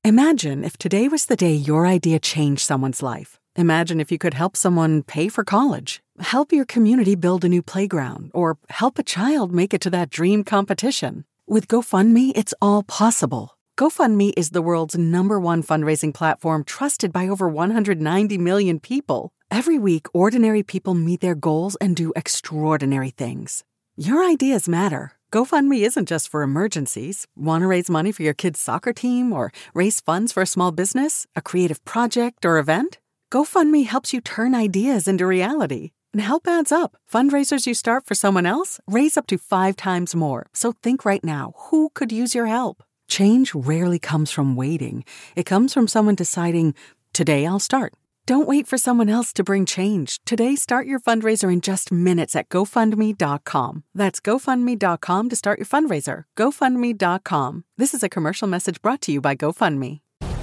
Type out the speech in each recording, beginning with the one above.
Imagine if today was the day your idea changed someone's life. Imagine if you could help someone pay for college, help your community build a new playground, or help a child make it to that dream competition. With GoFundMe, it's all possible. GoFundMe is the world's #1 fundraising platform trusted by over 190 million people. Every week, ordinary people meet their goals and do extraordinary things. Your ideas matter. GoFundMe isn't just for emergencies. Want to raise money for your kid's soccer team or raise funds for a small business, a creative project, or event? GoFundMe helps you turn ideas into reality. And help adds up. Fundraisers you start for someone else raise up to 5 times more. So think right now, who could use your help? Change rarely comes from waiting. It comes from someone deciding, today I'll start. Don't wait for someone else to bring change. Today, start your fundraiser in just minutes at GoFundMe.com. That's GoFundMe.com to start your fundraiser. GoFundMe.com. This is a commercial message brought to you by GoFundMe.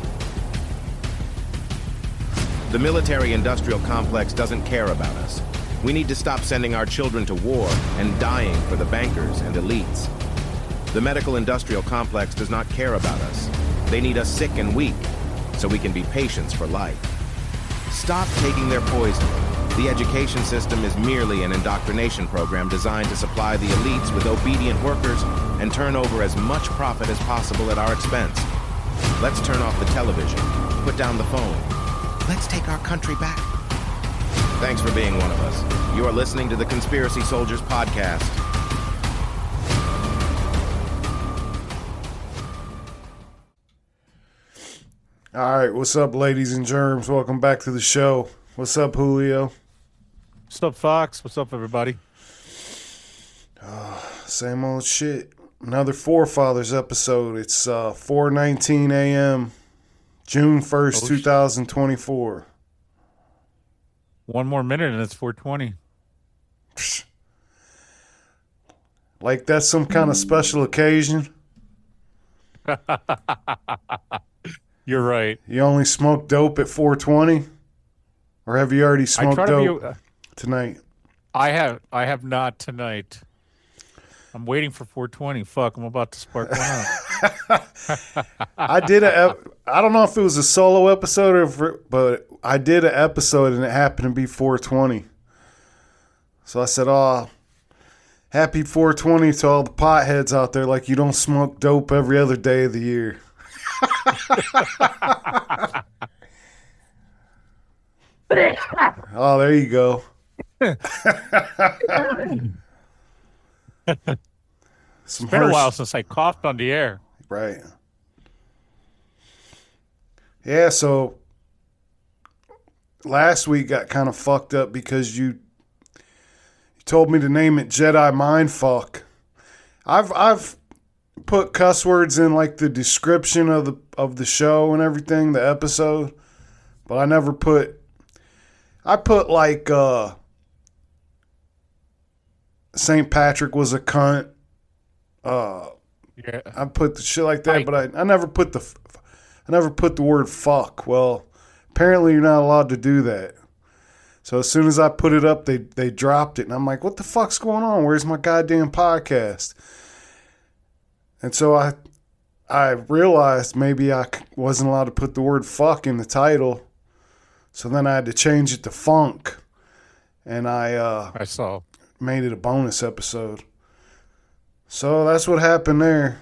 The military-industrial complex doesn't care about us. We need to stop sending our children to war and dying for the bankers and elites. The medical-industrial complex does not care about us. They need us sick and weak, so we can be patients for life. Stop taking their poison. The education system is merely an indoctrination program designed to supply the elites with obedient workers and turn over as much profit as possible at our expense. Let's turn off the television, put down the phone. Let's take our country back. Thanks for being one of us. You are listening to the Conspiracy Soldiers Podcast. All right, what's up, ladies and germs? Welcome back to the show. What's up, Julio? What's up, Fox? What's up, everybody? Same old shit. Another Forefathers episode. It's 4:19 a.m., June 1st, 2024. One more minute and it's 4:20. Like that's some kind of special occasion. You're right. You only smoke dope at 4:20? Or have you already smoked dope tonight? I have not tonight. I'm waiting for 4:20. Fuck, I'm about to spark one up. I don't know if it was a solo episode but I did an episode and it happened to be 4:20. So I said, "Oh, happy 4:20 to all the potheads out there like you don't smoke dope every other day of the year." Oh, there you go. It's been a while since I coughed on the air. Right. Yeah, so last week got kind of fucked up because you told me to name it Jedi Mindfuck. I've put cuss words in like the description of the show and everything, the episode, but I put like St. Patrick was a cunt. Yeah. I put the shit like that, but I never put the word fuck. Well, apparently you're not allowed to do that. So as soon as I put it up, they dropped it, and I'm like, what the fuck's going on? Where's my goddamn podcast? And so I realized maybe I wasn't allowed to put the word fuck in the title. So then I had to change it to funk. And I saw. Made it a bonus episode. So that's what happened there.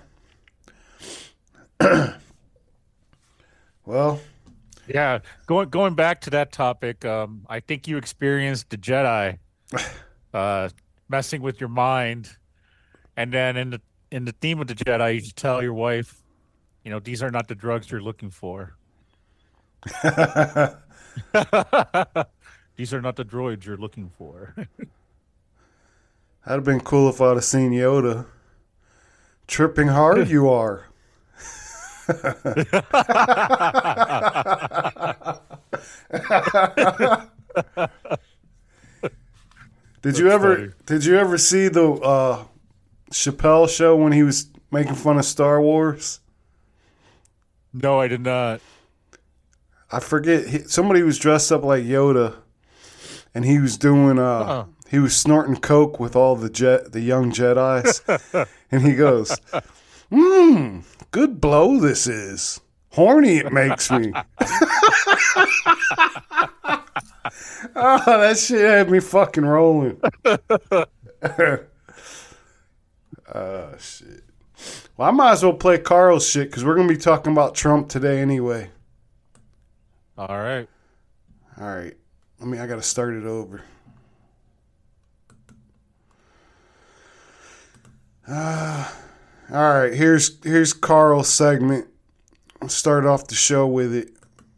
Well. Yeah, going back to that topic, I think you experienced the Jedi messing with your mind. And then in the theme of the Jedi, you should tell your wife, these are not the drugs you're looking for. These are not the droids you're looking for. That'd have been cool if I'd have seen Yoda. Tripping hard you are. Did you ever see the Chappelle show when he was making fun of Star Wars? No, I did not. I forget. Somebody was dressed up like Yoda, and he was doing. He was snorting coke with all the young Jedis, and he goes, "Good blow this is. horny it makes me. Oh, that shit had me fucking rolling. Shit. Well, I might as well play Carl's shit because we're going to be talking about Trump today anyway. All right. I got to start it over. All right, here's Carl's segment. I'll start off the show with it.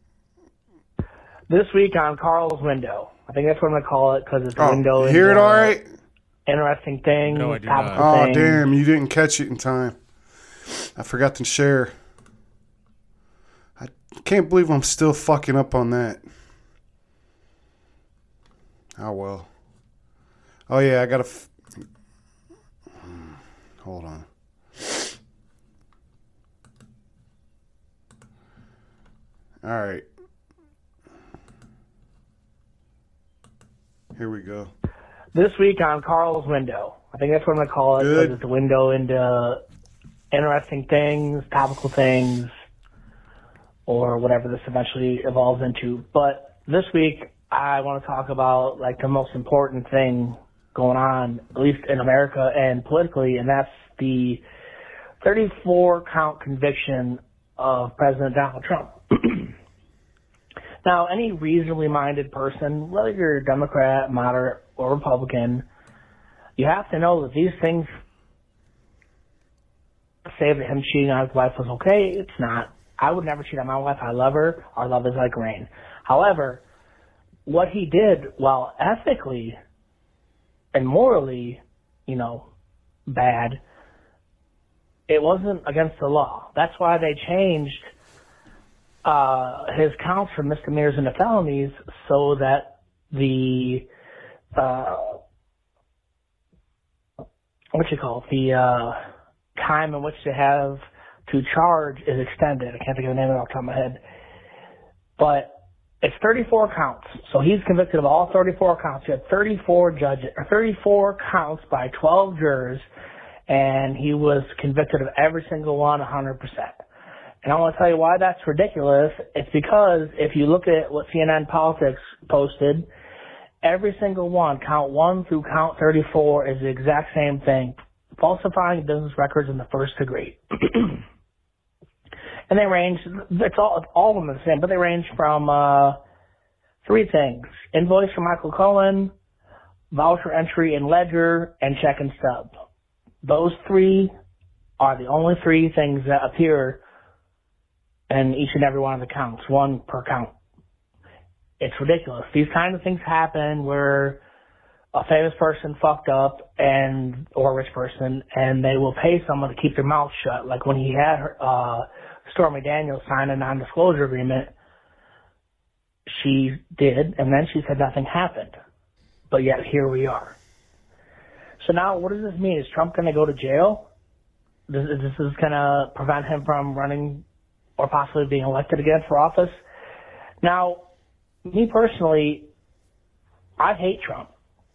This week on Carl's Window. I think that's what I'm going to call it because it's a window. You hear it all right? Interesting things. No, I do topical not. things. Oh, damn, you didn't catch it in time. I forgot to share. I can't believe I'm still fucking up on that. Oh, well. Oh, yeah, I got to... Hold on. All right. Here we go. This week on Carl's Window. I think that's what I'm going to call it because it's a window into interesting things, topical things, or whatever this eventually evolves into. But this week, I want to talk about like the most important thing going on, at least in America and politically, and that's the 34-count conviction of President Donald Trump. Now, any reasonably minded person, whether you're a Democrat, moderate, or Republican, you have to know that these things say that him cheating on his wife was okay. It's not. I would never cheat on my wife. I love her. Our love is like rain. However, what he did, while ethically and morally, bad, it wasn't against the law. That's why they changed his counts from misdemeanors into felonies so that the time in which they have to charge is extended. I can't think of the name of it off the top of my head. But it's 34 counts. So he's convicted of all 34 counts. You had 34 counts by 12 jurors, and he was convicted of every single one 100%. And I want to tell you why that's ridiculous. It's because if you look at what CNN Politics posted, every single one, count 1 through count 34, is the exact same thing. Falsifying business records in the first degree. And they range, it's all of them are the same, but they range from 3 things. Invoice from Michael Cohen, voucher entry in ledger, and check and stub. Those 3 are the only 3 things that appear in each and every one of the counts, 1 per count. It's ridiculous. These kind of things happen where a famous person fucked up or a rich person, and they will pay someone to keep their mouth shut. Like when he had Stormy Daniels sign a non-disclosure agreement, she did, and then she said nothing happened. But yet here we are. So now what does this mean? Is Trump going to go to jail? This is going to prevent him from running or possibly being elected again for office? Now, me personally, I hate Trump.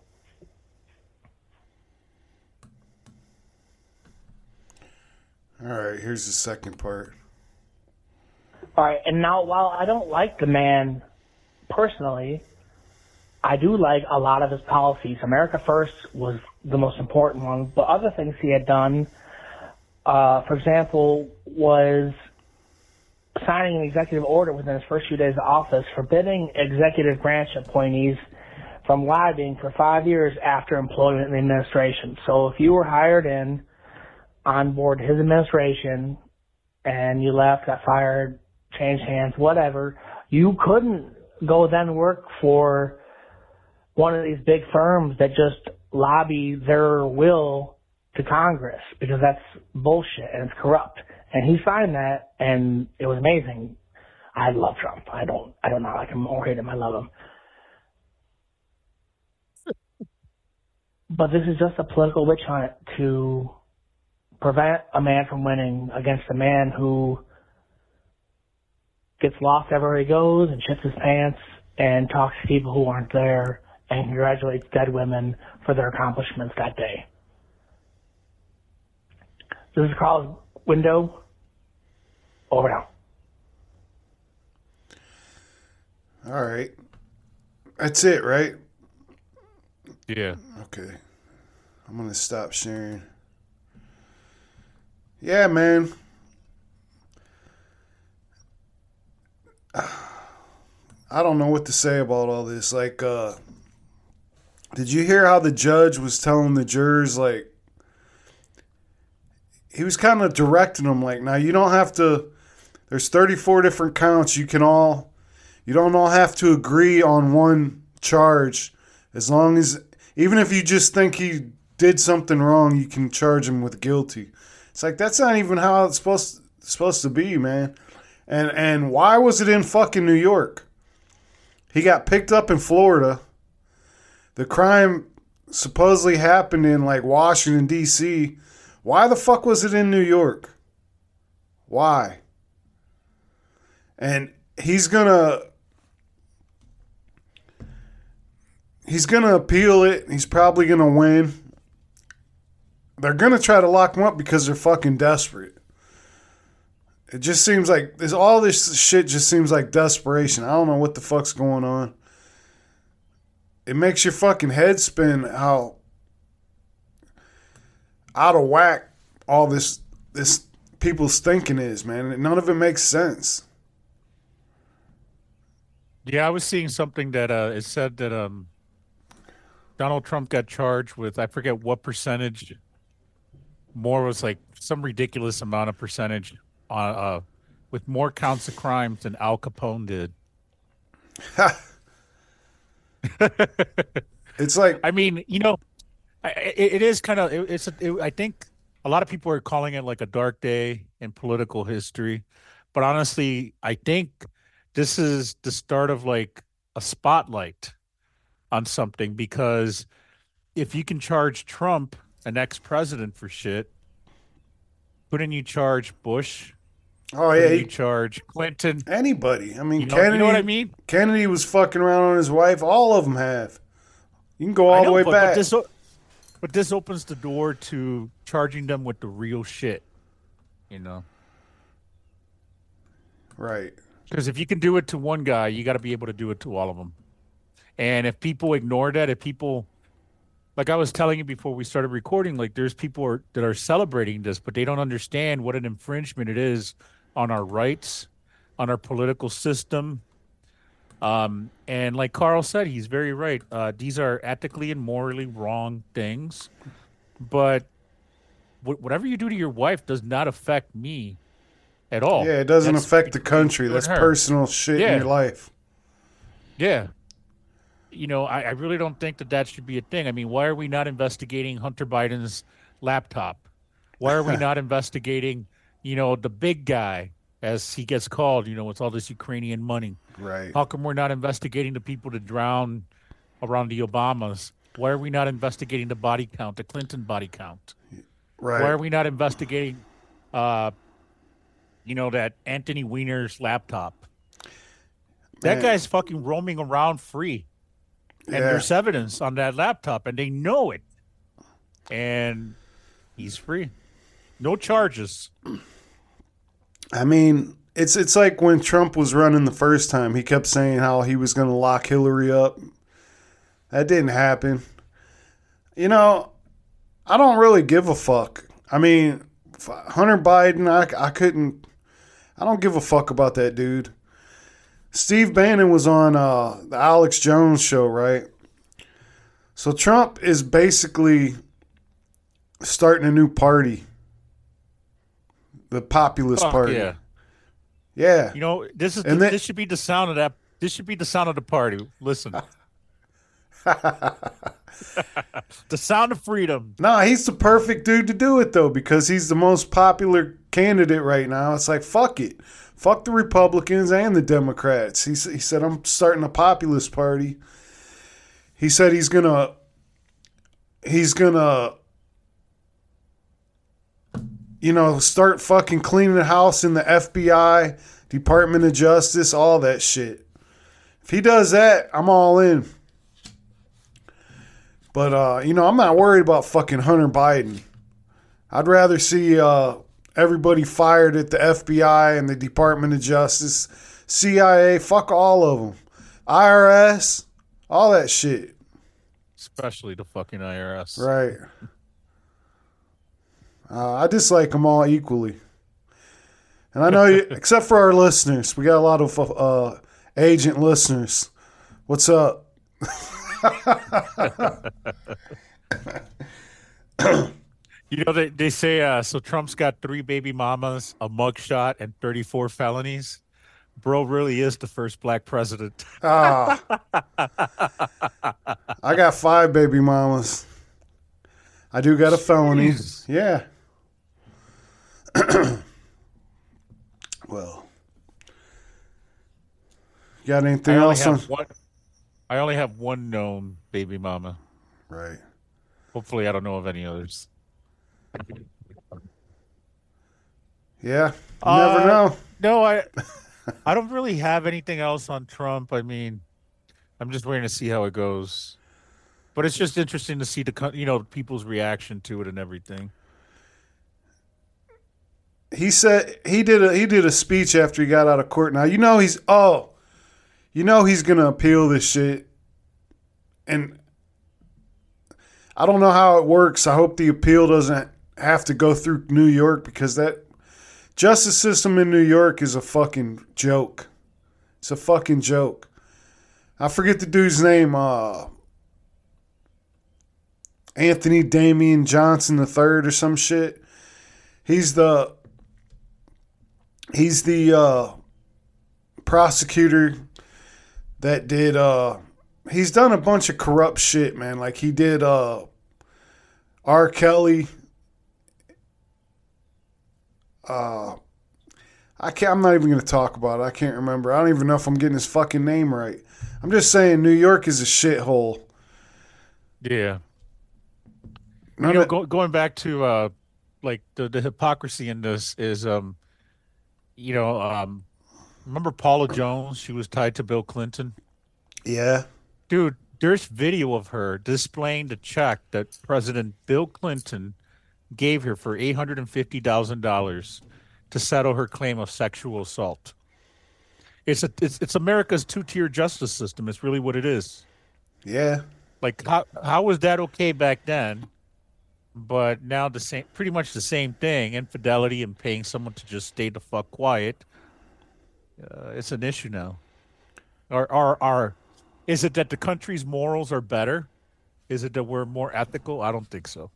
All right, here's the second part. All right, and now while I don't like the man personally, I do like a lot of his policies. America First was the most important one, but other things he had done, for example, was signing an executive order within his first few days of office forbidding executive branch appointees from lobbying for 5 years after employment in the administration. So if you were hired on board his administration and you left, got fired, changed hands, whatever, you couldn't go then work for one of these big firms that just lobby their will to Congress, because that's bullshit and it's corrupt. And he signed that, and it was amazing. I love Trump. I don't not like him or hate him. I love him. But this is just a political witch hunt to prevent a man from winning against a man who gets lost everywhere he goes and shits his pants and talks to people who aren't there and congratulates dead women for their accomplishments that day. This is Carl's Window. Over now. All right. That's it, right? Yeah. Okay. I'm going to stop sharing. Yeah, man. I don't know what to say about all this. Like, did you hear how the judge was telling the jurors, like, he was kind of directing them, like, now you don't have to, there's 34 different counts. You don't all have to agree on one charge. As long as, even if you just think he did something wrong, you can charge him with guilty. It's like, that's not even how it's supposed to be, man. And why was it in fucking New York? He got picked up in Florida. The crime supposedly happened in like Washington, D.C. Why the fuck was it in New York? Why? And he's gonna appeal it. He's probably gonna win. They're gonna try to lock him up because they're fucking desperate. It just seems like all this shit just seems like desperation. I don't know what the fuck's going on. It makes your fucking head spin how out of whack all this people's thinking is, man. None of it makes sense. Yeah, I was seeing something that it said that Donald Trump got charged with, I forget what percentage. More was like some ridiculous amount of percentage with more counts of crimes than Al Capone did. It's like, I mean, it is kind of, I think a lot of people are calling it like a dark day in political history, but honestly, I think this is the start of like a spotlight on something, because if you can charge Trump, an ex-president, for shit, couldn't you charge Bush? Oh yeah, you charge Clinton? Anybody? I mean, Kennedy. You know what I mean? Kennedy was fucking around on his wife. All of them have. You can go all the way back. But this opens the door to charging them with the real shit. Right. Because if you can do it to one guy, you got to be able to do it to all of them. And if people ignore that, like I was telling you before we started recording, like there's people that are celebrating this, but they don't understand what an infringement it is on our rights, on our political system. And like Carl said, he's very right. These are ethically and morally wrong things, but whatever you do to your wife does not affect me at all. Yeah, it doesn't affect the country. That's personal shit in your life. Yeah. I really don't think that should be a thing. I mean, why are we not investigating Hunter Biden's laptop? Why are we not investigating, the big guy, as he gets called, with all this Ukrainian money? Right. How come we're not investigating the people that drown around the Obamas? Why are we not investigating the body count, the Clinton body count? Right. Why are we not investigating, that Anthony Weiner's laptop? That guy's fucking roaming around free. And there's evidence on that laptop, and they know it. And he's free. No charges. I mean, it's like when Trump was running the first time. He kept saying how he was going to lock Hillary up. That didn't happen. I don't really give a fuck. I mean, Hunter Biden, I don't give a fuck about that dude. Steve Bannon was on the Alex Jones show, right? So Trump is basically starting a new party. The Populist Party. Yeah. Yeah. This should be the sound of that. This should be the sound of the party. Listen. The sound of freedom. No, he's the perfect dude to do it, though, because he's the most popular candidate right now. It's like, fuck it. Fuck the Republicans and the Democrats. He said, I'm starting a populist party. He said he's gonna start fucking cleaning the house in the FBI, Department of Justice, all that shit. If he does that, I'm all in. But, I'm not worried about fucking Hunter Biden. I'd rather see everybody fired at the FBI and the Department of Justice, CIA, fuck all of them. IRS, all that shit. Especially the fucking IRS. Right. I dislike them all equally. And I know, except for our listeners, we got a lot of agent listeners. What's up? You know, they say, so Trump's got 3 baby mamas, a mugshot, and 34 felonies. Bro really is the first black president. I got 5 baby mamas. I do got a felony. Yeah. Well. You got anything else? I only have one known baby mama. Right. Hopefully I don't know of any others. Yeah. You never know. No, I don't really have anything else on Trump. I mean, I'm just waiting to see how it goes. But it's just interesting to see people's reaction to it and everything. He said he did a speech after he got out of court. Now he's gonna appeal this shit, and I don't know how it works. I hope the appeal doesn't have to go through New York, because that justice system in New York is a fucking joke. It's a fucking joke. I forget the dude's name. Anthony Damian Johnson III or some shit. He's the prosecutor that did he's done a bunch of corrupt shit, man. Like he did R. Kelly. I'm not even going to talk about it. I can't remember. I don't even know if I'm getting his fucking name right. I'm just saying New York is a shithole. Yeah. Going back to like the hypocrisy in this is remember Paula Jones? She was tied to Bill Clinton. Yeah. Dude, there's video of her displaying the check that President Bill Clinton gave her for $850,000 to settle her claim of sexual assault. It's America's 2-tier justice system. It's really what it is. Yeah. Like how was that okay back then? But now pretty much the same thing. Infidelity and paying someone to just stay the fuck quiet. It's an issue now. Is it that the country's morals are better? Is it that we're more ethical? I don't think so.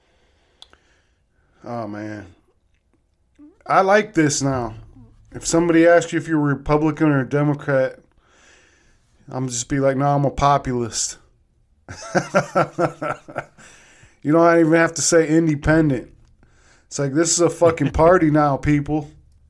Oh man, I like this now. If somebody asks you if you're a Republican or a Democrat, I'm just be like, no, I'm a populist. You don't even have to say independent. It's like, this is a fucking party now, people.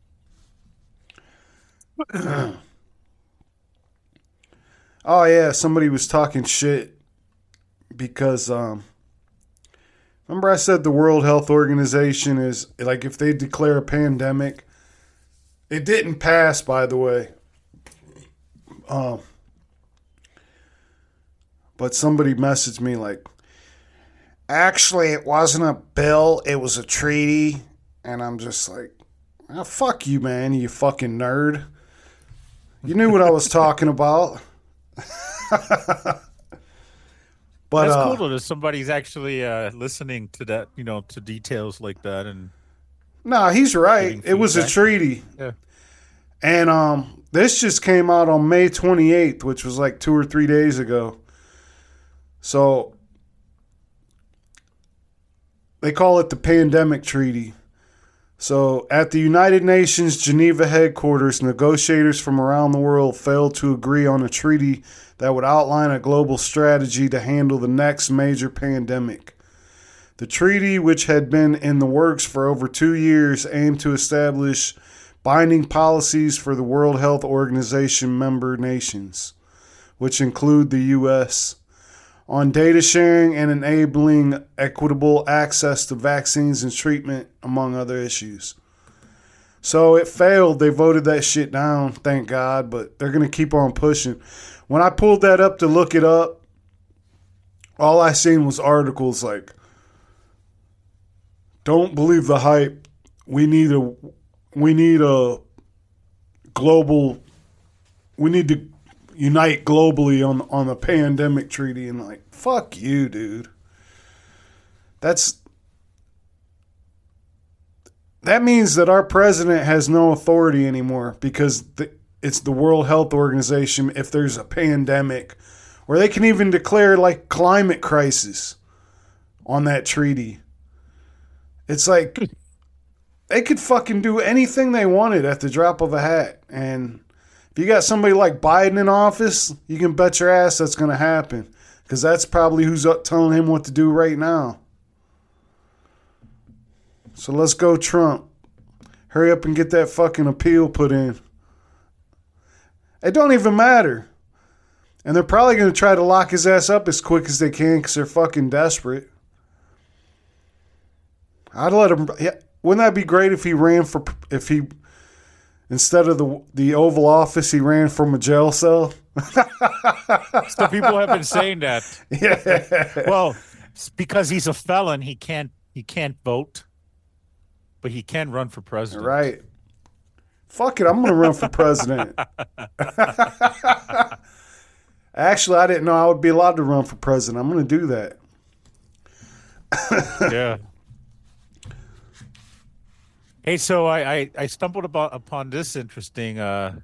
Oh, yeah, somebody was talking shit because, remember I said the World Health Organization is, like, if they declare a pandemic, it didn't pass, by the way. But somebody messaged me like, actually, it wasn't a bill, it was a treaty. And I'm just like, oh, fuck you, man, you fucking nerd. You knew what I was talking about. But that's cool though that somebody's actually listening to that, to details like that. And nah, he's right. It was a treaty. Yeah. And this just came out on May 28th, which was like 2 or 3 days ago. So they call it the Pandemic Treaty. So at the United Nations Geneva headquarters, negotiators from around the world failed to agree on a treaty that would outline a global strategy to handle the next major pandemic. The treaty, which had been in the works for over 2 years, aimed to establish binding policies for the World Health Organization member nations, which include the U.S., on data sharing and enabling equitable access to vaccines and treatment, among other issues. So it failed. They voted that shit down, thank God, but they're going to keep on pushing. When I pulled that up to look it up, all I seen was articles like, don't believe the hype. We need a global, we need to unite globally on the pandemic treaty, and like, fuck you, dude. That means that our president has no authority anymore because it's the World Health Organization. If there's a pandemic, or they can even declare like climate crisis on that treaty. It's like they could fucking do anything they wanted at the drop of a hat. And if you got somebody like Biden in office, you can bet your ass that's going to happen, because that's probably who's telling him what to do right now. So let's go, Trump. Hurry up and get that fucking appeal put in. It don't even matter. And they're probably going to try to lock his ass up as quick as they can because they're fucking desperate. I'd let him. Yeah, wouldn't that be great if he instead of the Oval Office, he ran from a jail cell? So people have been saying that. Yeah. Well, because he's a felon, he can't vote, but he can run for president. Right. Fuck it, I'm going to run for president. Actually, I didn't know I would be allowed to run for president. I'm going to do that. Yeah. Hey, so I stumbled upon this interesting train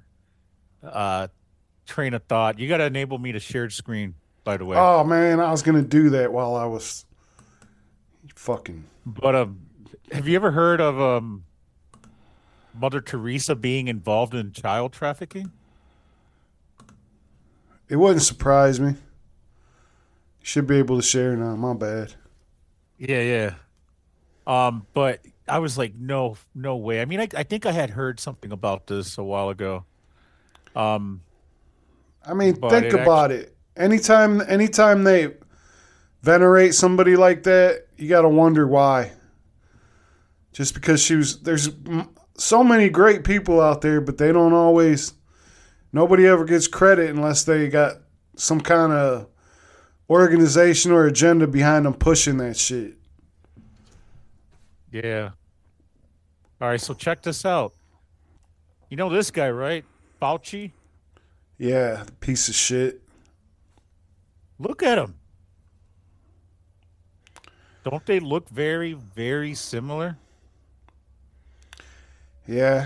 of thought. You got to enable me to share screen, by the way. Oh, man, I was going to do that while I was fucking... But have you ever heard of Mother Teresa being involved in child trafficking? It wouldn't surprise me. You should be able to share now. My bad. Yeah. But I was like, no way. I mean, I think I had heard something about this a while ago. I mean, think about it. Anytime they venerate somebody like that, you got to wonder why. Just because there's so many great people out there, but they don't always, nobody ever gets credit unless they got some kind of organization or agenda behind them pushing that shit. Yeah. All right, so check this out. You know this guy, right? Fauci? Yeah, piece of shit. Look at him. Don't they look very, very similar? Yeah.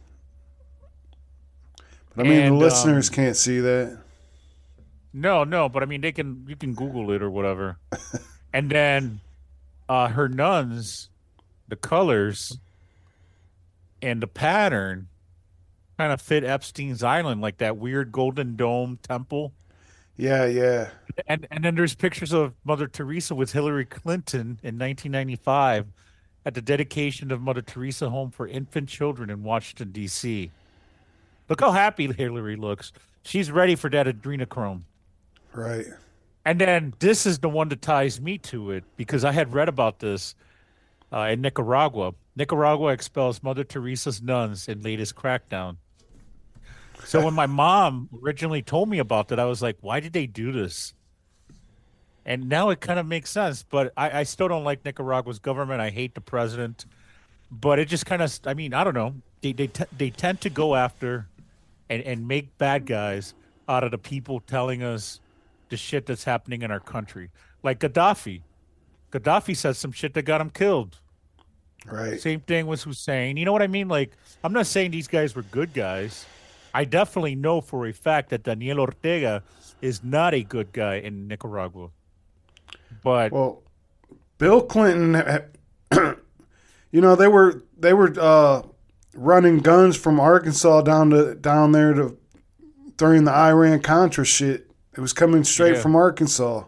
But I mean, the listeners can't see that. No, but I mean, you can Google it or whatever. And then her nuns, the colors and the pattern kind of fit Epstein's Island, like that weird Golden Dome temple. Yeah. And then there's pictures of Mother Teresa with Hillary Clinton in 1995 at the dedication of Mother Teresa Home for Infant Children in Washington, D.C. Look how happy Hillary looks. She's ready for that adrenochrome. Right. And then this is the one that ties me to it, because I had read about this in Nicaragua. Nicaragua expels Mother Teresa's nuns in latest crackdown. So when my mom originally told me about that, I was like, why did they do this? And now it kind of makes sense. But I still don't like Nicaragua's government. I hate the president. But it just kind of, I mean, I don't know. They tend to go after and make bad guys out of the people telling us the shit that's happening in our country. Like Gaddafi. Gaddafi said some shit that got him killed. Right. Same thing with Hussein. You know what I mean? Like, I'm not saying these guys were good guys. I definitely know for a fact that Daniel Ortega is not a good guy in Nicaragua. But well, Bill Clinton, you know, they were running guns from Arkansas down there during the Iran Contra shit. It was coming straight from Arkansas.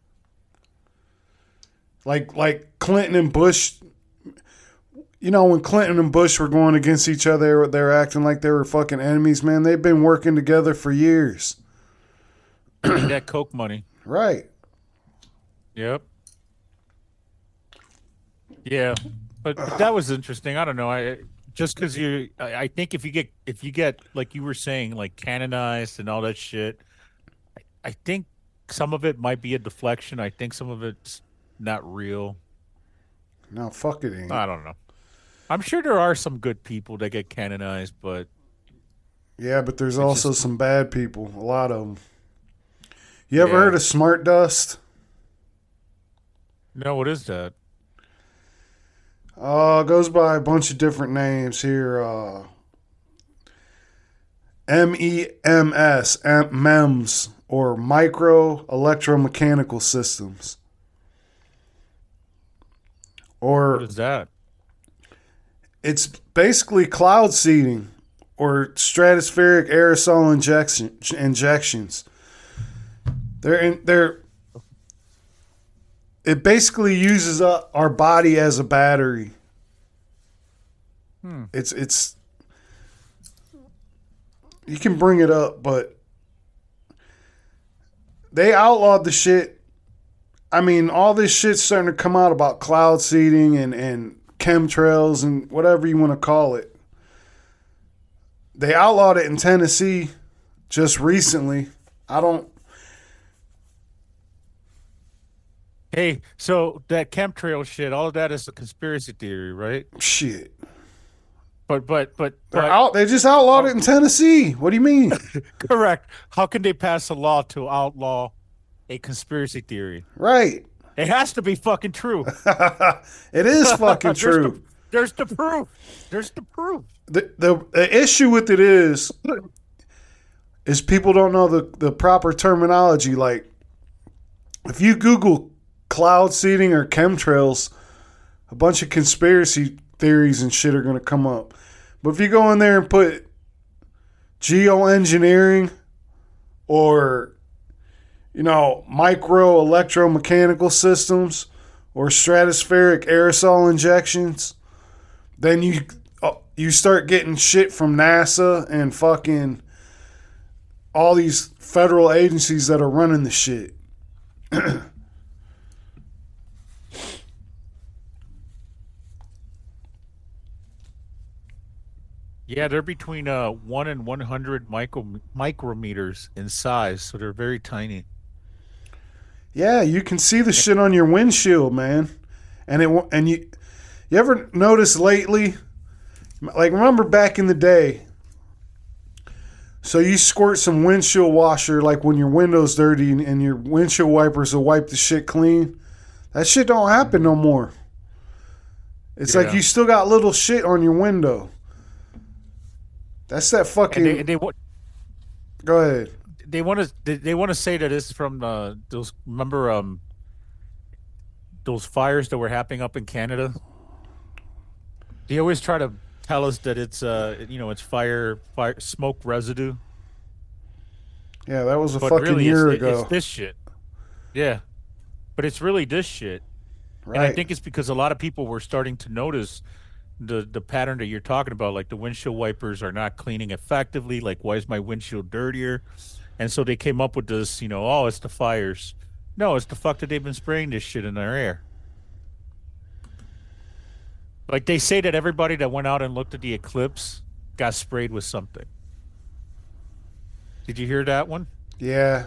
Like Clinton and Bush. You know, when Clinton and Bush were going against each other, they were acting like they were fucking enemies, man. They've been working together for years. That coke money. Right. Yep. Yeah. But that was interesting. I don't know. I think if you get like you were saying, like canonized and all that shit, I think some of it might be a deflection. I think some of it's not real. No, fuck it ain't. I don't know. I'm sure there are some good people that get canonized, but Yeah, but there's also some bad people. A lot of them. You ever heard of smart dust? No, what is that? It goes by a bunch of different names here. MEMS, or micro electromechanical systems. Or What is that? it's basically cloud seeding or stratospheric aerosol injections. It basically uses up our body as a battery. It's you can bring it up, but they outlawed the shit. I mean, all this shit's starting to come out about cloud seeding and chemtrails and whatever you want to call it. They outlawed it in Tennessee just recently. Hey, so that chemtrail shit, all of that is a conspiracy theory, right? Shit. But They just outlawed it in Tennessee. What do you mean? correct. How can they pass a law to outlaw a conspiracy theory? Right. It has to be fucking true. It is fucking true. There's the proof. There's the proof. The issue with it is people don't know the proper terminology. Like, if you Google cloud seeding or chemtrails, a bunch of conspiracy theories and shit are going to come up. But if you go in there and put geoengineering or, micro electromechanical systems or stratospheric aerosol injections, then you start getting shit from NASA and fucking all these federal agencies that are running the shit. Yeah, they're between 1 and 100 micrometers in size, so they're very tiny. Yeah, you can see the shit on your windshield, man. And you ever notice lately, like, remember back in the day, so you squirt some windshield washer, like when your window's dirty and your windshield wipers will wipe the shit clean. That shit don't happen no more. It's like you still got little shit on your window. That's that fucking. Go ahead. They want to say that it's from those. Remember those fires that were happening up in Canada? They always try to tell us that it's it's fire smoke residue. Yeah, that was a But fucking really, year ago. It's this shit. Yeah, but it's really this shit. Right. And I think it's because a lot of people were starting to notice the pattern that you're talking about, like the windshield wipers are not cleaning effectively. Like, why is my windshield dirtier? And so they came up with this, it's the fires. No, it's the fuck that they've been spraying this shit in their air. Like, they say that everybody that went out and looked at the eclipse got sprayed with something. Did you hear that one? Yeah.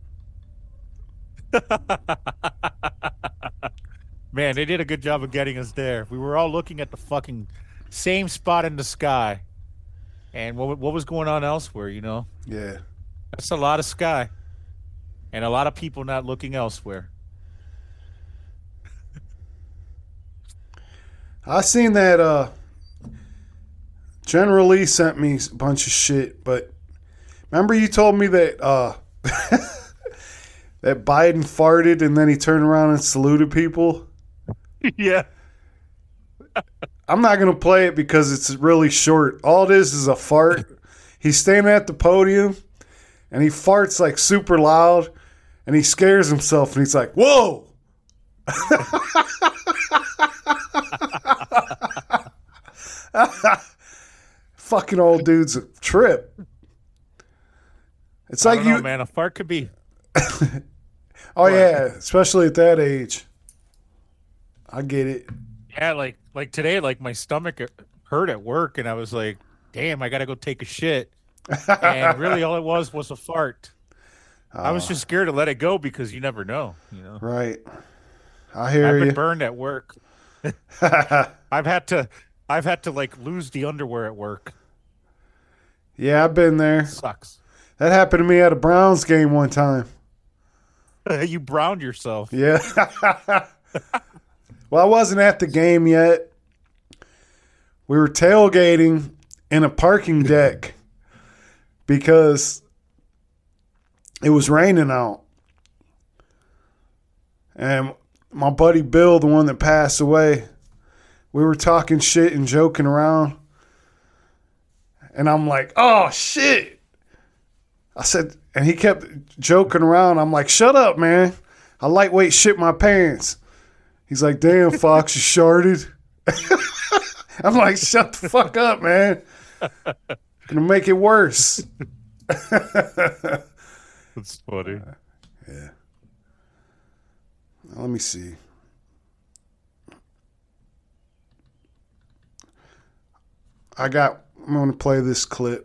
Man, they did a good job of getting us there. We were all looking at the fucking same spot in the sky. And what was going on elsewhere, Yeah. That's a lot of sky. And a lot of people not looking elsewhere. I seen that General Lee sent me a bunch of shit, but remember you told me that that Biden farted and then he turned around and saluted people? Yeah. I'm not going to play it because it's really short. All it is a fart. He's standing at the podium and he farts like super loud and he scares himself and he's like, whoa. Fucking old dude's a trip. It's like man, a fart could be. Oh yeah, especially at that age. I get it. Yeah, like today, like my stomach hurt at work, and I was like, "Damn, I gotta go take a shit." And really, all it was a fart. I was just scared to let it go because you never know, Right. I hear I've you. been burned at work. I've had to like lose the underwear at work. Yeah, I've been there. Sucks. That happened to me at a Browns game one time. You browned yourself. Yeah. Well, I wasn't at the game yet. We were tailgating in a parking deck because it was raining out. And my buddy Bill, the one that passed away, we were talking shit and joking around. And I'm like, oh, shit. I said, and he kept joking around. I'm like, shut up, man. I lightweight shit my pants. He's like, damn, Fox, you sharted. I'm like, shut the fuck up, man. Gonna make it worse. That's funny. Yeah. Let me see. I'm going to play this clip.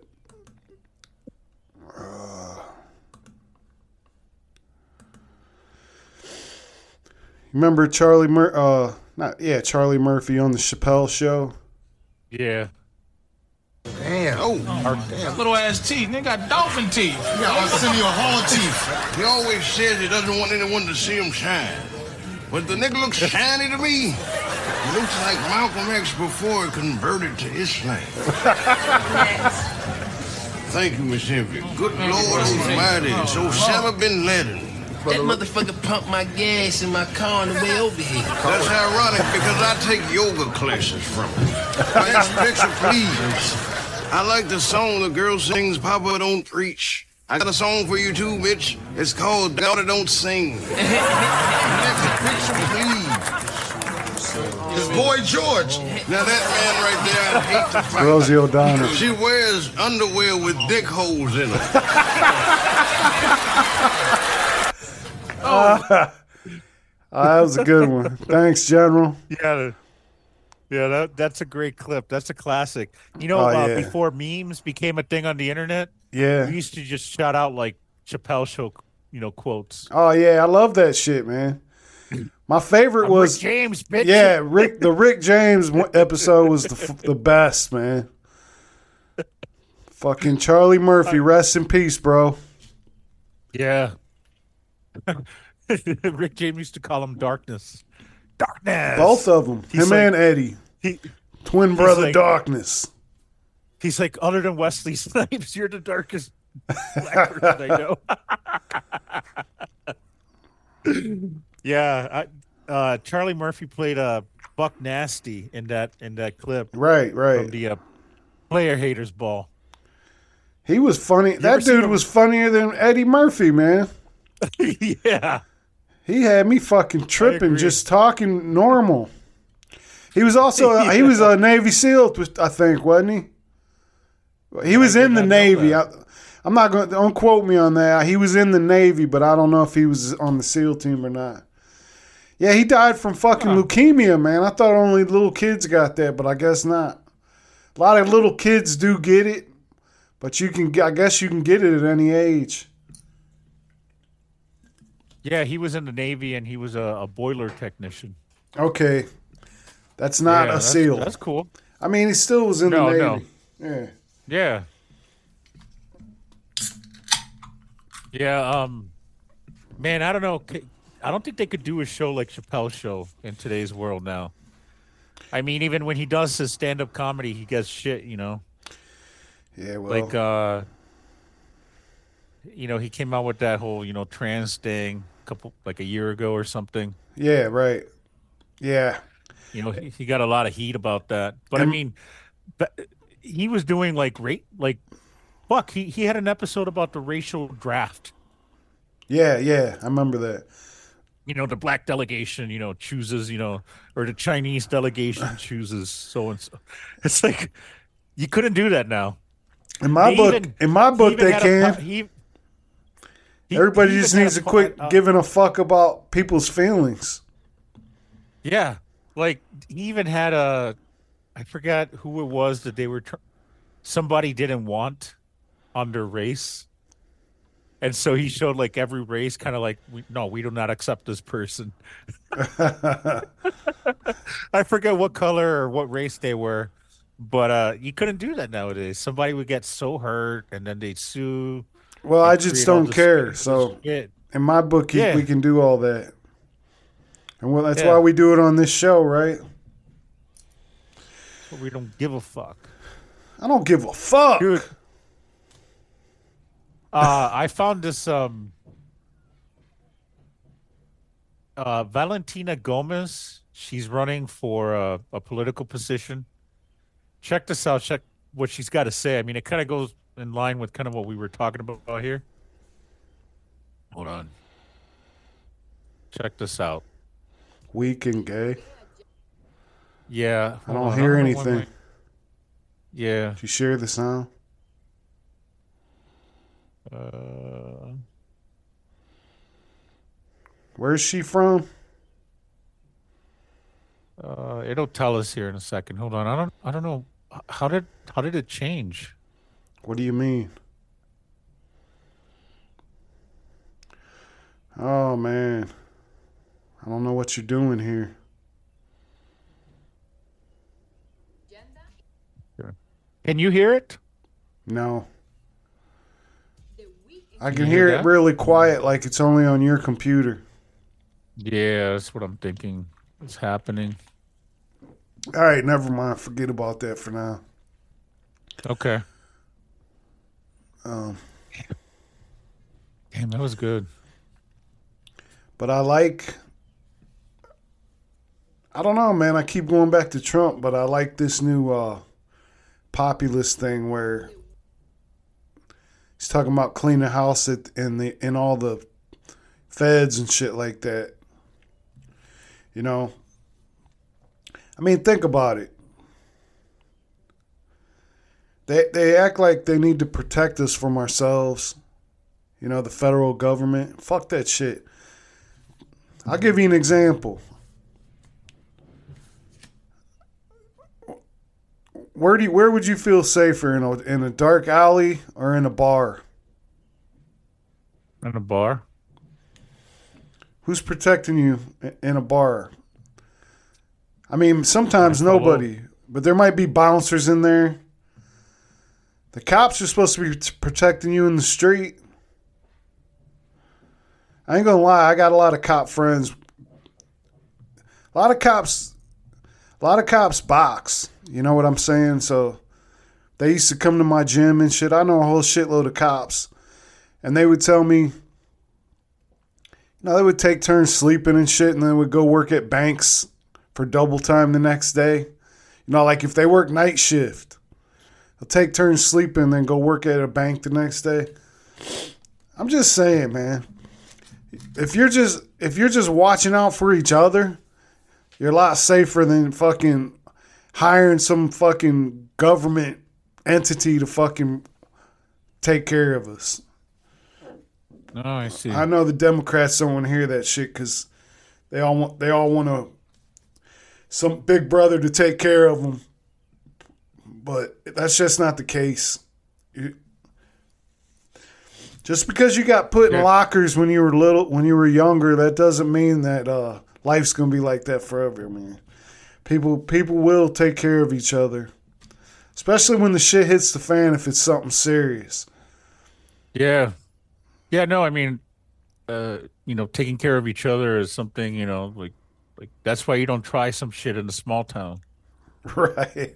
Remember Charlie Murphy on the Chappelle Show? Yeah. Damn. Oh, damn. Little ass teeth. They got dolphin teeth. Yeah, Arsenio Hall teeth. He always says he doesn't want anyone to see him shine. But the nigga looks shiny to me. He looks like Malcolm X before he converted to Islam. Thank you, Miss Envy. Good Lord Almighty. So Osama bin Laden. That motherfucker pumped my gas in my car on the way over here. That's ironic because I take yoga classes from him. Next picture, please. I like the song the girl sings, Papa Don't Preach. I got a song for you too, bitch. It's called Daughter Don't Sing. Next picture, please. His boy George. Now that man right there, I'd hate to fight. Rosie O'Donnell. She wears underwear with dick holes in them. That was a good one. Thanks, General. Yeah, that's a great clip. That's a classic. You know, before memes became a thing on the internet, we used to just shout out like Chappelle Show, quotes. Oh yeah, I love that shit, man. My favorite was Rick James, bitch. Yeah, the Rick James episode was the best, man. Fucking Charlie Murphy, rest in peace, bro. Yeah. Rick James used to call him Darkness. Darkness. Both of them. Him and Eddie. Twin brother like, Darkness. He's like, other than Wesley Snipes, you're the darkest black person I know. Yeah. Charlie Murphy played Buck Nasty in that clip. Right. From the Player Haters Ball. He was funny. That dude was funnier than Eddie Murphy, man. Yeah. He had me fucking tripping just talking normal. He was also he was a Navy SEAL, I think, wasn't he? He was in the Navy. I'm not going to, don't quote me on that. He was in the Navy, but I don't know if he was on the SEAL team or not. Yeah, he died from fucking leukemia, man. I thought only little kids got that, but I guess not. A lot of little kids do get it, but I guess you can get it at any age. Yeah, he was in the Navy and he was a boiler technician. Okay. That's not a SEAL. That's cool. I mean, he still was in the Navy. No. Yeah. Yeah. Yeah, man, I don't know. I don't think they could do a show like Chappelle's Show in today's world now. I mean, even when he does his stand-up comedy, he gets shit, Yeah, well. Like, he came out with that whole, trans thing a year ago or something. Yeah, right. Yeah. He got a lot of heat about that. But I mean, he was doing he had an episode about the racial draft. Yeah, I remember that. The black delegation, chooses, or the Chinese delegation chooses so and so. It's like you couldn't do that now. In my book, they can. Everybody just needs to quit giving a fuck about people's feelings. Yeah, like he even had I forgot who it was that they were somebody didn't want on their race, and so he showed like every race, kind of like we do not accept this person. I forget what color or what race they were, But you couldn't do that nowadays. Somebody would get so hurt, and then they'd sue Well, I and just create all don't this care. ridiculous So shit. in my book, Yeah, we can do all that. And well, that's why yeah. we do it on this show, right? But we don't give a fuck, I don't give a fuck. dude. I found this Valentina Gomez. She's running for a political position. Check this out. Check what she's got to say. I mean, it kind of goes in line with kind of what we were talking about here. Hold on. Check this out. Weak and gay. Yeah. I hold don't on. hear know when anything. Yeah. Did you share the sound? Where's she from? It'll tell us here in a second. Hold on. I don't know. How did it change? What do you mean? Oh, man. I don't know what you're doing here. Can you hear it? No. I Can can you hear hear it that? really quiet, like it's only on your computer. Yeah, that's what I'm thinking is happening. All right, never mind. Forget about that for now. Okay. Um, Damn, that was good. but I don't know, man. I keep going back to Trump, but I like this new populist thing where he's talking about cleaning house in all the feds and shit like that. You know, I mean, think about it. They act like they need to protect us from ourselves. You know, the federal government. Fuck that shit. I'll give you an example. Where would you feel safer, in a dark alley or in a bar? In a bar? Who's protecting you in a bar? I mean, sometimes Hello? nobody, but there might be bouncers in there. The cops are supposed to be protecting you in the street. I ain't gonna lie, I got a lot of cop friends. A lot of cops box. You know what I'm saying? So they used to come to my gym and shit. I know a whole shitload of cops. And they would tell me, they would take turns sleeping and shit, and then would go work at banks for double time the next day. Like if they work night shift, they'll take turns sleeping and then go work at a bank the next day. I'm just saying, man. If you're just watching out for each other, you're a lot safer than fucking hiring some fucking government entity to fucking take care of us. Oh, I see. I know the Democrats don't want to hear that shit because they all want some big brother to take care of them, but that's just not the case. Just because you got put in lockers when you were younger, that doesn't mean that life's gonna be like that forever, man. People will take care of each other, especially when the shit hits the fan. If it's something serious, Yeah. Yeah, no, I mean, taking care of each other is something, like that's why you don't try some shit in a small town. right?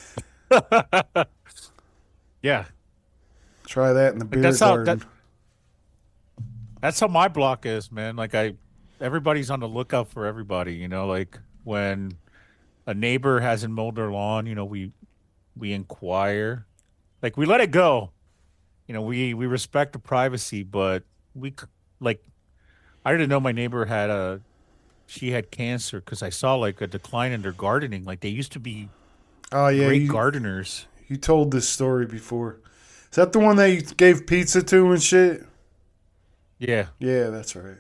Yeah. Try that in the Like beer that's garden. that's how my block is, man. Like everybody's on the lookout for everybody, like when a neighbor hasn't mowed their lawn, we inquire. Like we let it go. We respect the privacy, but like I didn't know my neighbor she had cancer because I saw like a decline in their gardening. Like they used to be Oh yeah, great gardeners. you told this story before. Is that the one that you gave pizza to and shit? Yeah. Yeah, that's right.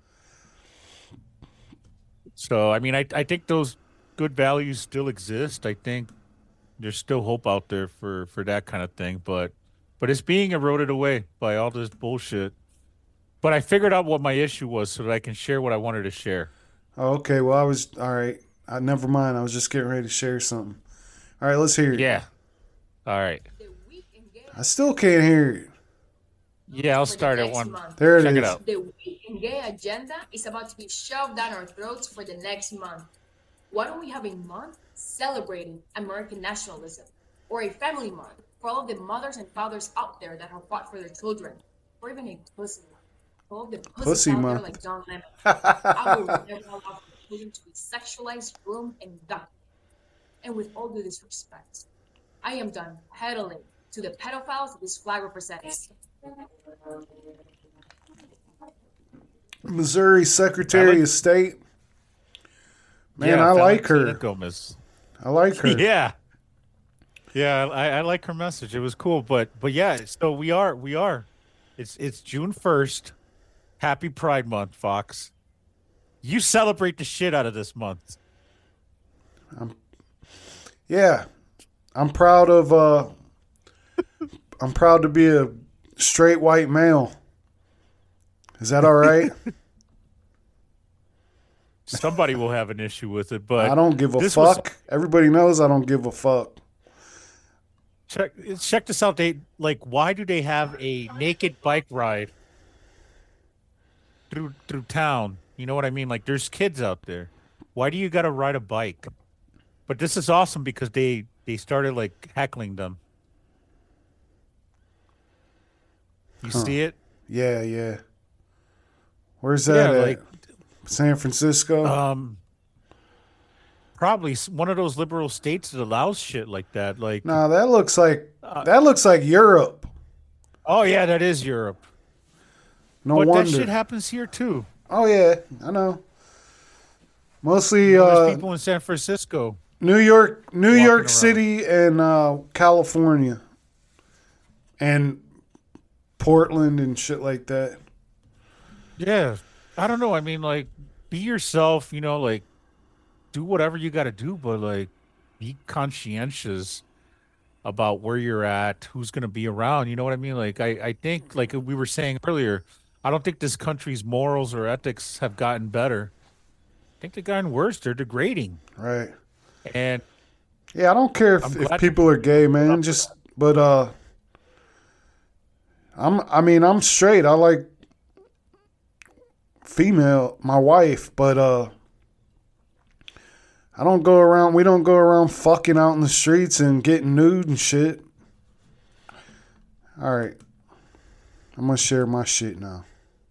So I mean, I think those good values still exist. I think there's still hope out there for that kind of thing, but it's being eroded away by all this bullshit. But I figured out what my issue was so that I can share what I wanted to share. Oh, okay, well, all right. Never mind. I was just getting ready to share something. All right, let's hear it. Yeah. All right. I still can't hear it. Yeah, I'll start at one. There it Check is. it out. The Week in Gay agenda is about to be shoved down our throats for the next month. Why don't we have a month celebrating American nationalism, or a family month for all of the mothers and fathers out there that have fought for their children, or even a pussy month for all of the pussy out there like John Lennon? I will never allow for children to be sexualized, groomed, and documented. And with all due disrespect, I am done peddling to the pedophiles that this flag represents. Missouri Secretary of State. Man, I like her. Gomez. I like her. Yeah. Yeah, I like her message. It was cool, but yeah, so we are. It's June 1st. Happy Pride Month, Fox. You celebrate the shit out of this month. Yeah. I'm proud to be a straight white male. Is that all right? Somebody will have an issue with it, but I don't give a fuck. Everybody knows I don't give a fuck. Check this out. Why do they have a naked bike ride through town? You know what I mean? Like, there's kids out there. Why do you got to ride a bike? But this is awesome because they started like heckling them. You see it? Yeah. Where's that at? Like San Francisco? Probably one of those liberal states that allows shit like that. Like, no, that looks like Europe. Oh yeah, that is Europe. No wonder. But that shit happens here too. Oh yeah, I know. Mostly there's people in San Francisco, New York City, and California, and Portland and shit like that. Yeah, I don't know. I mean, like, be yourself. You know, like, do whatever you got to do, but like, be conscientious about where you're at, who's going to be around. You know what I mean? Like, I think, like we were saying earlier, I don't think this country's morals or ethics have gotten better. I think they've gotten worse. They're degrading. Right. And yeah, I don't care if people are gay, man. I'm straight. I like female, my wife, but we don't go around fucking out in the streets and getting nude and shit. All right. I'm going to share my shit now.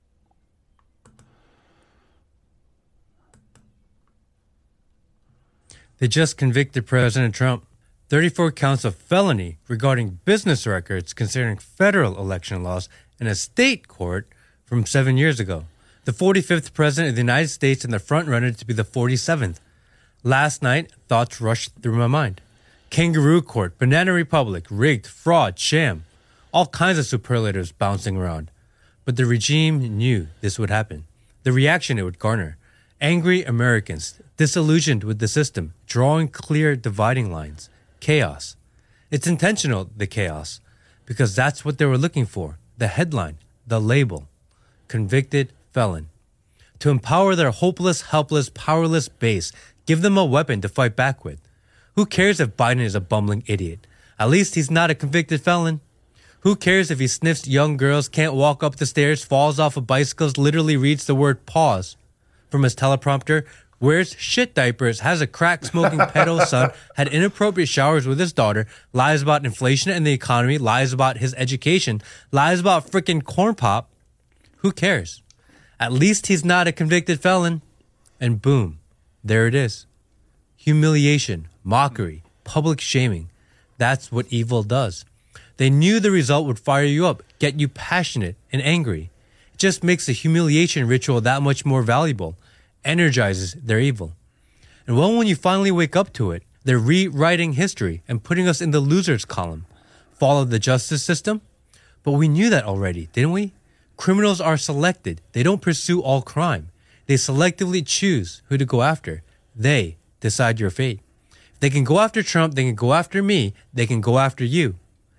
They just convicted President Trump 34 counts of felony regarding business records concerning federal election laws in a state court from 7 years ago. The 45th president of the United States and the front-runner to be the 47th. Last night, thoughts rushed through my mind. Kangaroo court, banana republic, rigged, fraud, sham. All kinds of superlatives bouncing around. But the regime knew this would happen. The reaction it would garner. Angry Americans, disillusioned with the system, drawing clear dividing lines. Chaos. It's intentional, the chaos, because that's what they were looking for. The headline, the label. Convicted felon. To empower their hopeless, helpless, powerless base, give them a weapon to fight back with. Who cares if Biden is a bumbling idiot? At least he's not a convicted felon. Who cares if he sniffs young girls, can't walk up the stairs, falls off of bicycles, literally reads the word pause from his teleprompter, wears shit diapers, has a crack-smoking pedo son, had inappropriate showers with his daughter, lies about inflation and the economy, lies about his education, lies about frickin' corn pop. Who cares? At least he's not a convicted felon. And boom, there it is. Humiliation, mockery, public shaming. That's what evil does. They knew the result would fire you up, get you passionate and angry. It just makes the humiliation ritual that much more valuable, energizes their evil. And when you finally wake up to it, they're rewriting history and putting us in the losers column. Follow the justice system? But we knew that already, didn't we? Criminals are selected. They don't pursue all crime. They selectively choose who to go after. They decide your fate. If they can go after Trump, they can go after me, they can go after you.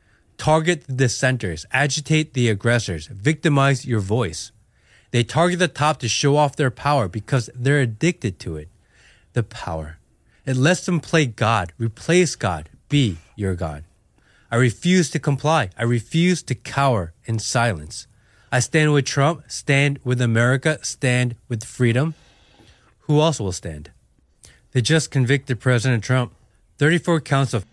Target the dissenters, agitate the aggressors, victimize your voice. They target the top to show off their power because they're addicted to it. The power. It lets them play God, replace God, be your God. I refuse to comply. I refuse to cower in silence. I stand with Trump, stand with America, stand with freedom. Who else will stand? They just convicted President Trump. 34 counts of...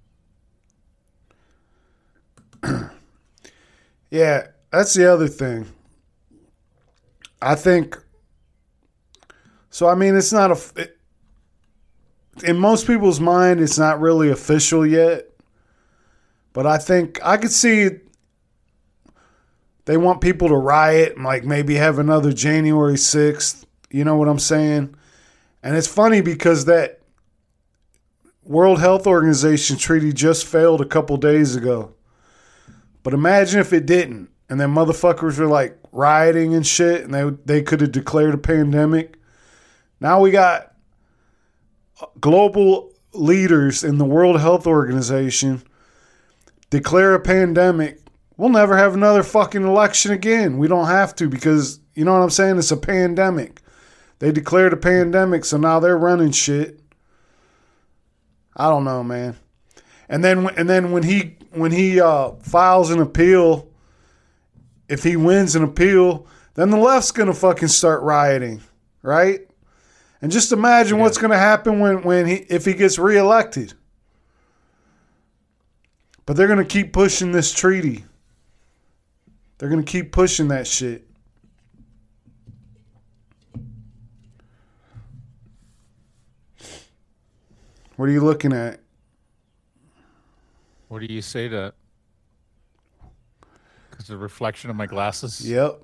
Yeah, that's the other thing. I think... So, I mean, it's not a... In most people's mind, it's not really official yet. But I think I could see they want people to riot and like maybe have another January 6th. You know what I'm saying? And it's funny because that World Health Organization treaty just failed a couple days ago. But imagine if it didn't. And then motherfuckers were like rioting and shit and they could have declared a pandemic. Now we got global leaders in the World Health Organization declare a pandemic. We'll never have another fucking election again. We don't have to because, you know what I'm saying? It's a pandemic. They declared a pandemic, so now they're running shit. I don't know, man. And then when he files an appeal, if he wins an appeal, then the left's gonna fucking start rioting, right? And just imagine what's gonna happen if he gets reelected. But they're going to keep pushing this treaty. They're going to keep pushing that shit. What are you looking at? What do you say to? Because the reflection of my glasses. Yep.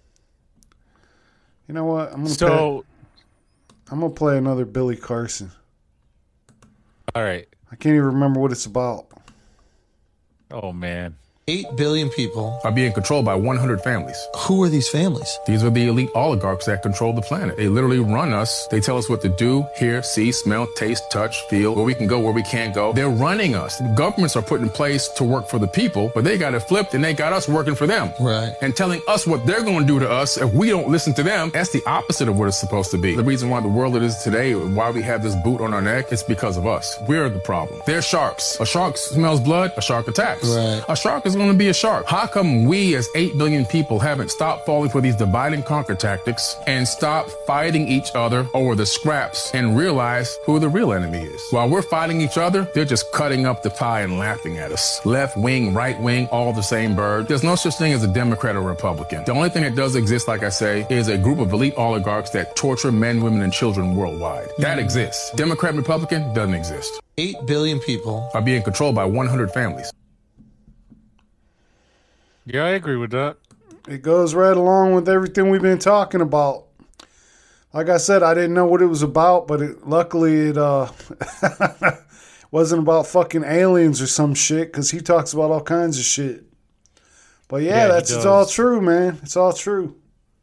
You know what? I'm gonna play another Billy Carson. All right. I can't even remember what it's about. Oh, man. 8 billion people are being controlled by 100 families. Who are these families? These are the elite oligarchs that control the planet. They literally run us. They tell us what to do, hear, see, smell, taste, touch, feel, where we can go, where we can't go. They're running us. Governments are put in place to work for the people, but they got it flipped and they got us working for them. Right. And telling us what they're going to do to us if we don't listen to them. That's the opposite of what it's supposed to be. The reason why the world it is today, why we have this boot on our neck, it's because of us. We're the problem. They're sharks. A shark smells blood, a shark attacks. Right. A shark is going to be a shark. How come we as 8 billion people haven't stopped falling for these divide and conquer tactics and stopped fighting each other over the scraps and realize who the real enemy is? While we're fighting each other, they're just cutting up the pie and laughing at us. Left wing, right wing, all the same bird. There's no such thing as a Democrat or Republican. The only thing that does exist, like I say, is a group of elite oligarchs that torture men, women, and children worldwide. That exists. Democrat, Republican doesn't exist. 8 billion people are being controlled by 100 families. Yeah, I agree with that. It goes right along with everything we've been talking about. Like I said, I didn't know what it was about, but luckily it wasn't about fucking aliens or some shit, because he talks about all kinds of shit. But yeah, it's all true, man. It's all true.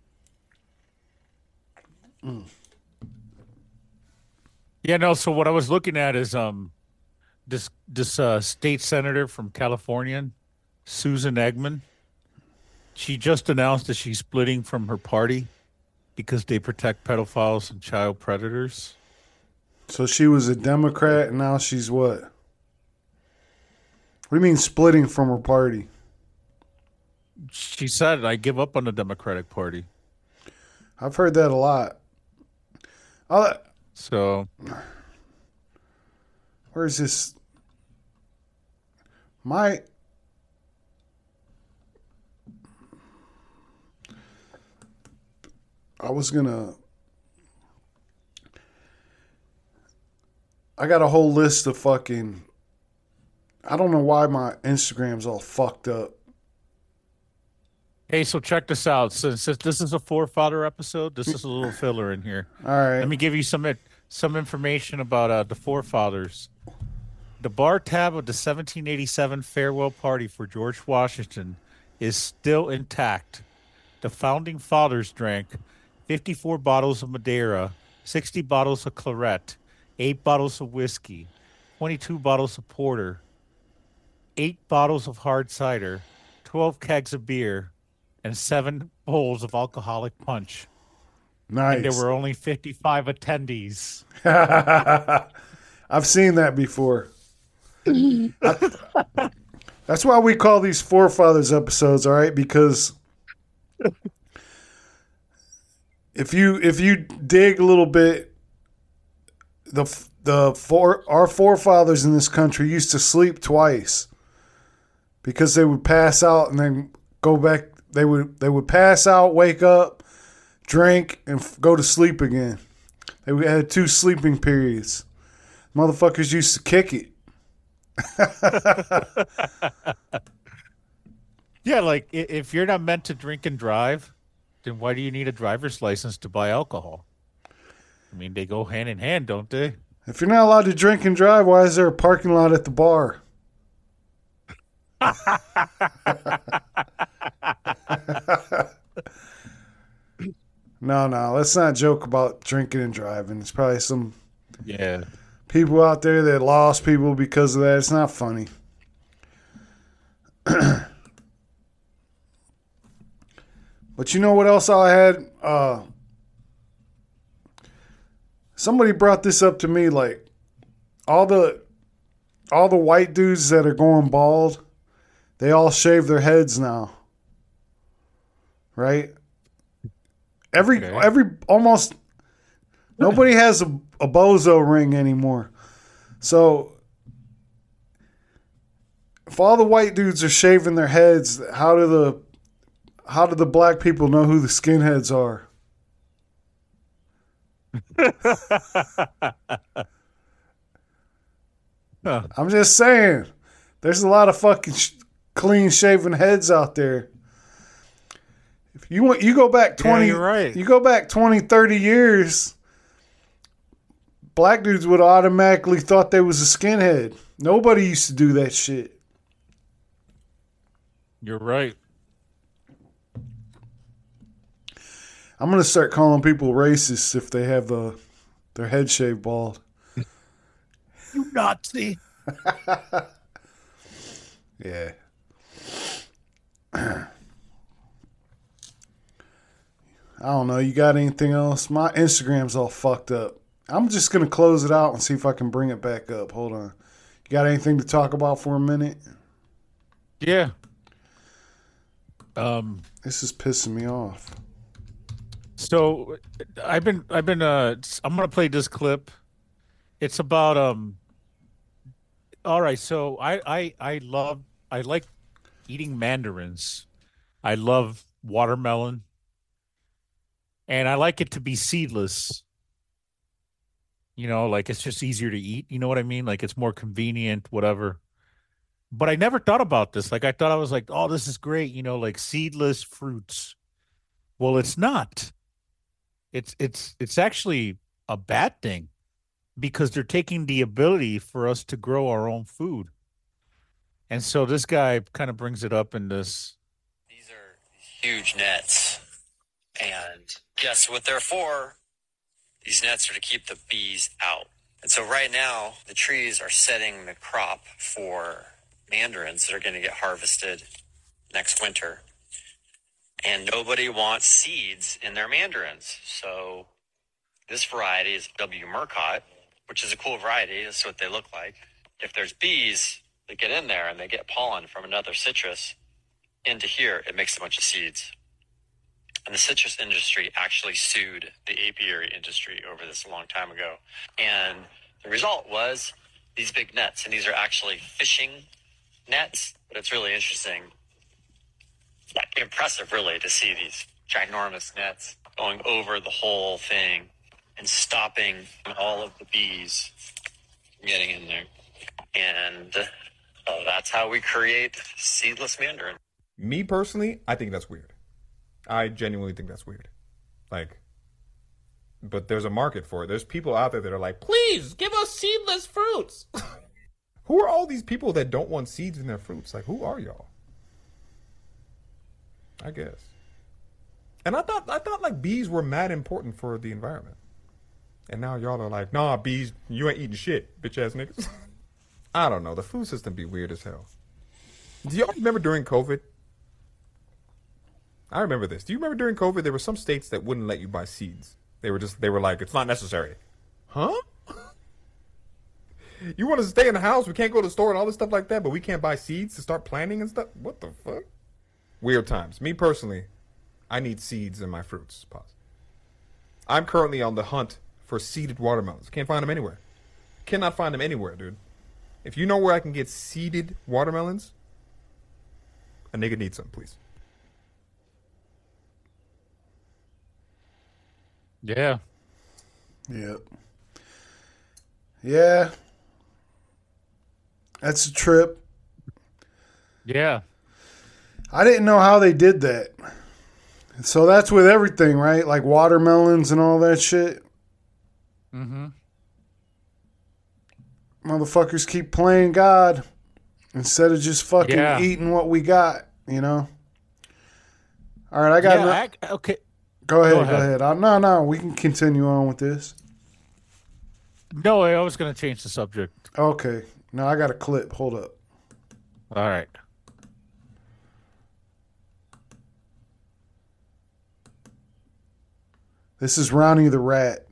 Yeah, no, so what I was looking at is this state senator from California, Susan Eggman. She just announced that she's splitting from her party because they protect pedophiles and child predators. So she was a Democrat and now she's what? What do you mean splitting from her party? She said, I give up on the Democratic Party. I've heard that a lot. So, where's this? I got a whole list of fucking, I don't know why my Instagram's all fucked up. Hey, so check this out. Since this is a forefather episode, this is a little filler in here. All right. Let me give you some information about the forefathers. The bar tab of the 1787 farewell party for George Washington is still intact. The founding fathers drank 54 bottles of Madeira, 60 bottles of claret, 8 bottles of whiskey, 22 bottles of porter, 8 bottles of hard cider, 12 kegs of beer, and 7 bowls of alcoholic punch. Nice. And there were only 55 attendees. I've seen that before. That's why we call these forefathers episodes, all right? Because if you dig a little bit, our forefathers in this country used to sleep twice because they would pass out and then go back. They would pass out, wake up, drink, and go to sleep again. They had 2 sleeping periods. Motherfuckers used to kick it. Yeah, like if you're not meant to drink and drive, then why do you need a driver's license to buy alcohol? I mean, they go hand in hand, don't they? If you're not allowed to drink and drive, why is there a parking lot at the bar? No, let's not joke about drinking and driving. It's probably some people out there that lost people because of that. It's not funny. But you know what else I had? Somebody brought this up to me, like all the white dudes that are going bald, they all shave their heads now. Right? Every almost nobody has a bozo ring anymore. So if all the white dudes are shaving their heads, how do the black people know who the skinheads are? I'm just saying, there's a lot of fucking clean shaven heads out there. If you go back 20, you're right. You go back 20, 30 years, black dudes would have automatically thought they was a skinhead. Nobody used to do that shit. You're right. I'm going to start calling people racist if they have their head shaved bald. You Nazi. Yeah. I don't know. You got anything else? My Instagram's all fucked up. I'm just going to close it out and see if I can bring it back up. Hold on. You got anything to talk about for a minute? Yeah. This is pissing me off. So I'm gonna play this clip. It's about all right, so I like eating mandarins. I love watermelon. And I like it to be seedless. You know, like it's just easier to eat, you know what I mean? Like it's more convenient, whatever. But I never thought about this. Like I thought I was like, oh, this is great, you know, like seedless fruits. Well, it's not. It's actually a bad thing because they're taking the ability for us to grow our own food. And so this guy kind of brings it up in this. These are huge nets. And guess what they're for? These nets are to keep the bees out. And so right now, the trees are setting the crop for mandarins that are going to get harvested next winter. And nobody wants seeds in their mandarins. So this variety is W. Murcott, which is a cool variety. That's what they look like. If there's bees that get in there and they get pollen from another citrus into here, it makes a bunch of seeds. And the citrus industry actually sued the apiary industry over this a long time ago. And the result was these big nets. And these are actually fishing nets. But it's really interesting. Impressive, really, to see these ginormous nets going over the whole thing and stopping all of the bees from getting in there. And that's how we create seedless mandarin. Me personally, I think that's weird. I genuinely think that's weird. Like, but there's a market for it. There's people out there that are like, please give us seedless fruits. Who are all these people that don't want seeds in their fruits? Like, who are y'all? I guess. And I thought like bees were mad important for the environment. And now y'all are like, nah, bees, you ain't eating shit, bitch ass niggas. I don't know. The food system be weird as hell. Do y'all remember during COVID? I remember this. Do you remember during COVID, there were some states that wouldn't let you buy seeds. They were like, it's not necessary. Huh? You want to stay in the house? We can't go to the store and all this stuff like that, but we can't buy seeds to start planting and stuff? What the fuck? Weird times. Me personally, I need seeds in my fruits. Pause. I'm currently on the hunt for seeded watermelons. Can't find them anywhere. Cannot find them anywhere, dude. If you know where I can get seeded watermelons, a nigga needs some, please. Yeah. Yep. Yeah. That's a trip. Yeah. I didn't know how they did that. So that's with everything, right? Like watermelons and all that shit. Mm-hmm. Motherfuckers keep playing God instead of just fucking eating what we got, you know? All right, I got okay. Go ahead. No, we can continue on with this. No, I was going to change the subject. Okay. No, I got a clip. Hold up. All right. This is Ronnie the Rat.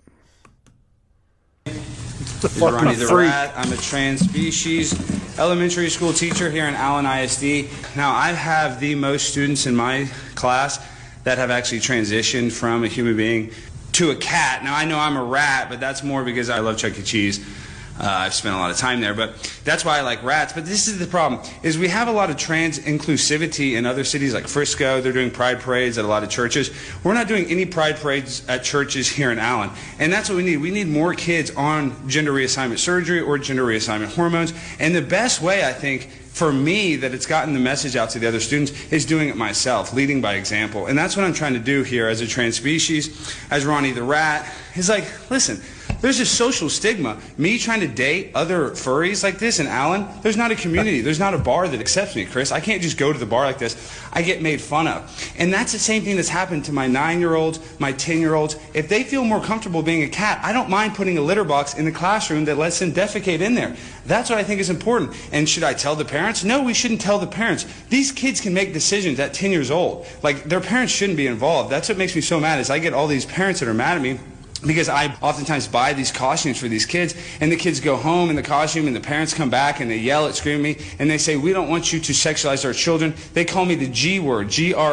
Ronnie the Rat. I'm a trans species elementary school teacher here in Allen ISD. Now, I have the most students in my class that have actually transitioned from a human being to a cat. Now, I know I'm a rat, but that's more because I love Chuck E. Cheese. I've spent a lot of time there, but that's why I like rats. But this is the problem, is we have a lot of trans inclusivity in other cities like Frisco. They're doing pride parades at a lot of churches. We're not doing any pride parades at churches here in Allen. And that's what we need. We need more kids on gender reassignment surgery or gender reassignment hormones. And the best way, I think, for me, that it's gotten the message out to the other students is doing it myself, leading by example. And that's what I'm trying to do here as a trans species, as Ronnie the Rat, is like, listen, there's a social stigma. Me trying to date other furries like this in Allen, there's not a community. There's not a bar that accepts me, Chris. I can't just go to the bar like this. I get made fun of. And that's the same thing that's happened to my 9-year-olds, my 10-year-olds. If they feel more comfortable being a cat, I don't mind putting a litter box in the classroom that lets them defecate in there. That's what I think is important. And should I tell the parents? No, we shouldn't tell the parents. These kids can make decisions at 10 years old. Like, their parents shouldn't be involved. That's what makes me so mad, is I get all these parents that are mad at me because I oftentimes buy these costumes for these kids, and the kids go home in the costume, and the parents come back, and they yell at, scream at me, and they say, we don't want you to sexualize our children. They call me the G word,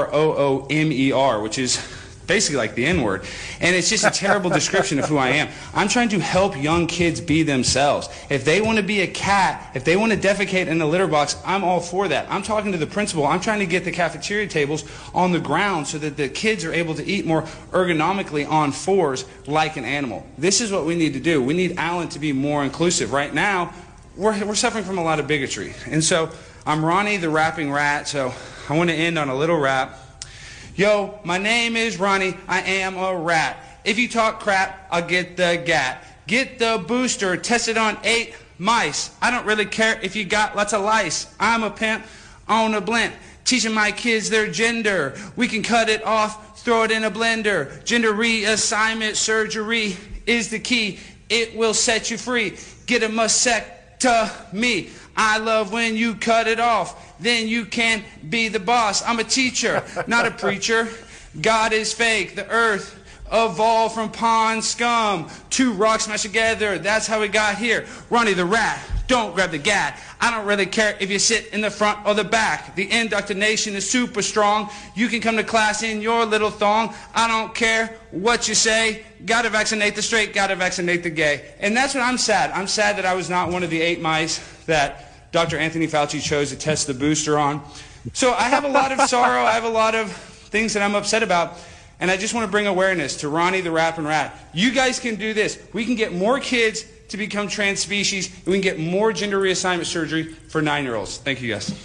Groomer, which is basically like the N-word. And it's just a terrible description of who I am. I'm trying to help young kids be themselves. If they want to be a cat, if they want to defecate in a litter box, I'm all for that. I'm talking to the principal. I'm trying to get the cafeteria tables on the ground so that the kids are able to eat more ergonomically on fours like an animal. This is what we need to do. We need Allen to be more inclusive. Right now, we're suffering from a lot of bigotry. And so I'm Ronnie the Rapping Rat, so I want to end on a little rap. Yo, my name is Ronnie, I am a rat. If you talk crap, I'll get the gat. Get the booster, test it on 8 mice. I don't really care if you got lots of lice. I'm a pimp on a blimp, teaching my kids their gender. We can cut it off, throw it in a blender. Gender reassignment surgery is the key. It will set you free. Get a mastectomy. I love when you cut it off. Then you can be the boss. I'm a teacher, not a preacher. God is fake. The earth evolved from pond scum. 2 rocks smashed together. That's how we got here. Ronnie the Rat, don't grab the gat. I don't really care if you sit in the front or the back. The indoctrination is super strong. You can come to class in your little thong. I don't care what you say. Gotta vaccinate the straight, gotta vaccinate the gay. And that's what I'm sad. I'm sad that I was not one of the 8 mice that Dr. Anthony Fauci chose to test the booster on. So I have a lot of sorrow. I have a lot of things that I'm upset about. And I just want to bring awareness to Ronnie the Rapping Rat. You guys can do this. We can get more kids to become trans species, and we can get more gender reassignment surgery for 9-year-olds. Thank you, guys.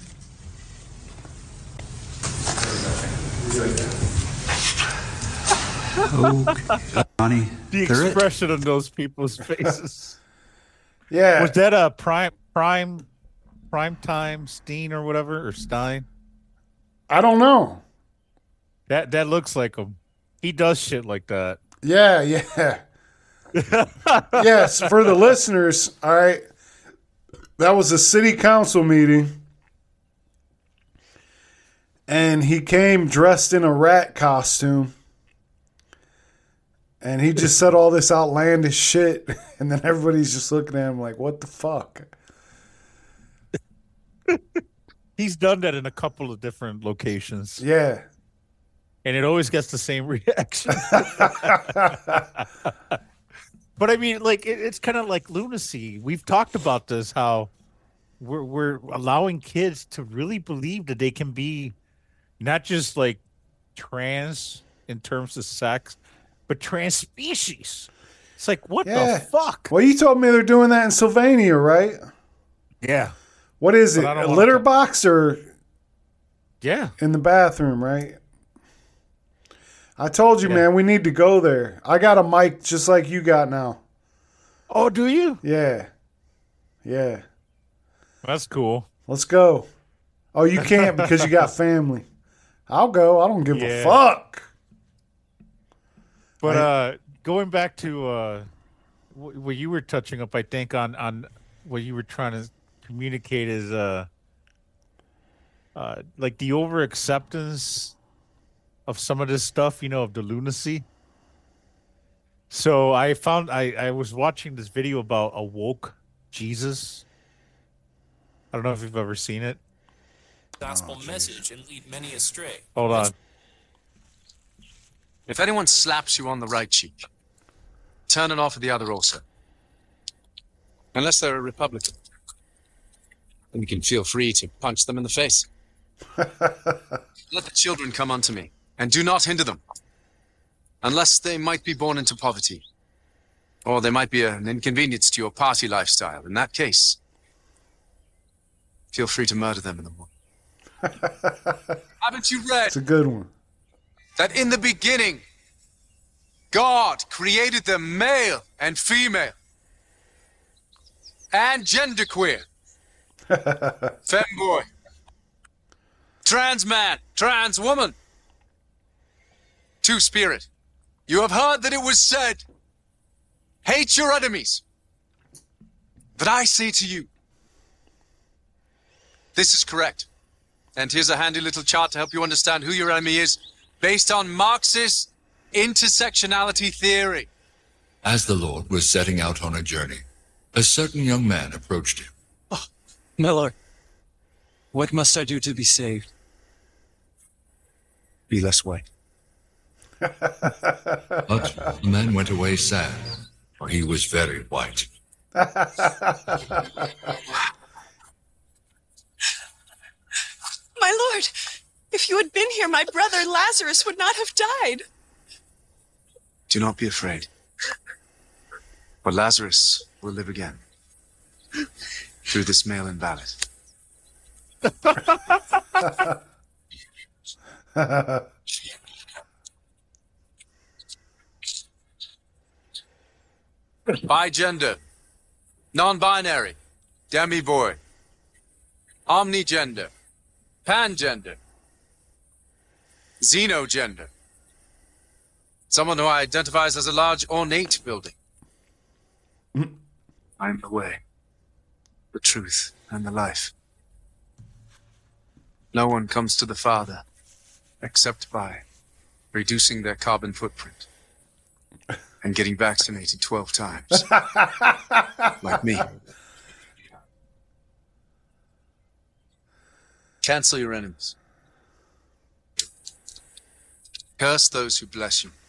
Okay. Ronnie, the expression of those people's faces. Yeah. Was that a prime time Steen or whatever, or Stein? I don't know. That looks like him. He does shit like that. Yeah. Yes, for the listeners, all right. That was a city council meeting, and he came dressed in a rat costume, And he just said all this outlandish shit, and then everybody's just looking at him like, what the fuck? He's done that in a couple of different locations. Yeah. And it always gets the same reaction. But I mean, like, it's kind of like lunacy. We've talked about this, how we're allowing kids to really believe that they can be not just like trans in terms of sex, but trans species. It's like, what the fuck? Well, you told me they're doing that in Sylvania, right? Yeah. What is it? A litter box or? Yeah. In the bathroom, right? I told you, man, we need to go there. I got a mic just like you got now. Oh, do you? Yeah. Yeah. That's cool. Let's go. Oh, you can't because you got family. I'll go. I don't give a fuck. But going back to what you were touching up, I think on what you were trying to communicate is like the over acceptance of some of this stuff, of the lunacy. So I was watching this video about a woke Jesus. I don't know if you've ever seen it. Gospel message and lead many astray. Hold on. If anyone slaps you on the right cheek, turn it off with the other also. Unless they're a Republican. Then you can feel free to punch them in the face. Let the children come unto me, and do not hinder them, unless they might be born into poverty, or they might be an inconvenience to your party lifestyle. In that case, feel free to murder them in the morning. Haven't you read? It's a good one. That in the beginning, God created them male and female, and genderqueer, femboy, trans man, trans woman, two-spirit. You have heard that it was said, hate your enemies. But I say to you, this is correct. And here's a handy little chart to help you understand who your enemy is, based on Marxist intersectionality theory. As the Lord was setting out on a journey, a certain young man approached him. Oh, my Lord, what must I do to be saved? Be less white. But the man went away sad, for he was very white. My Lord, if you had been here, my brother Lazarus would not have died. Do not be afraid. For Lazarus will live again through this mail-in ballot. Bigender, non-binary, demi-boy, omnigender, pangender, xenogender, someone who identifies as a large ornate building. I am the way, the truth, and the life. No one comes to the Father except by reducing their carbon footprint and getting vaccinated 12 times. Like me. Cancel your enemies. Curse those who bless you.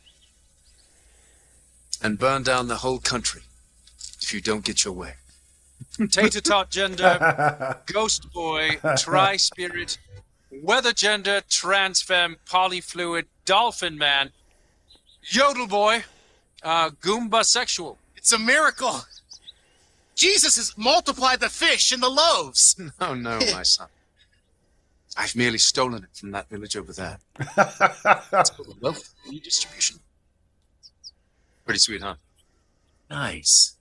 And burn down the whole country if you don't get your way. Tater-tot gender, ghost boy, tri-spirit, weather gender, transfemme, polyfluid, dolphin man, yodel boy, Goomba sexual. It's a miracle. Jesus has multiplied the fish and the loaves. No, my son. I've merely stolen it from that village over there. It's called a wealth redistribution. Pretty sweet, huh? Nice.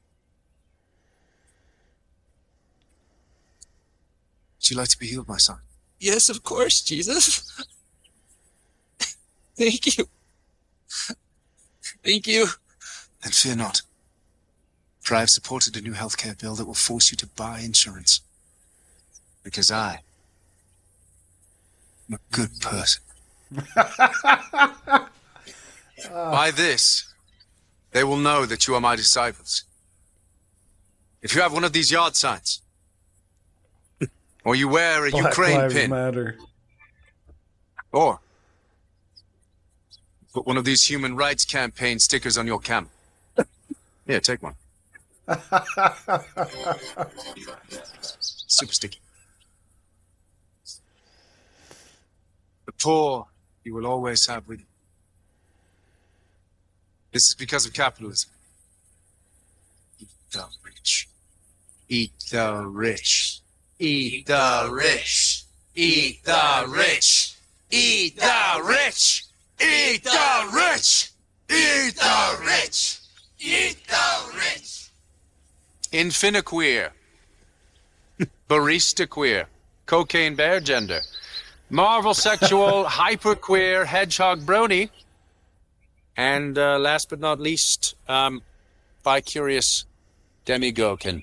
Would you like to be healed, my son? Yes, of course, Jesus. Thank you. Thank you. Then fear not. For I have supported a new healthcare bill that will force you to buy insurance. Because I am a good person. By this, they will know that you are my disciples. If you have one of these yard signs, or you wear a Black Ukraine Lives pin, Matter. or put one of these human rights campaign stickers on your camera. Yeah, take one. Super sticky. The poor you will always have with you. This is because of capitalism. Eat the rich. Eat the rich. Eat the rich. Eat the rich. Eat the rich. Eat the rich. Eat the rich. Eat the rich. Infiniqueer. Barista queer. Cocaine bear gender. Marvel sexual hyperqueer hedgehog brony. And last but not least, bi-curious demi-gherkin.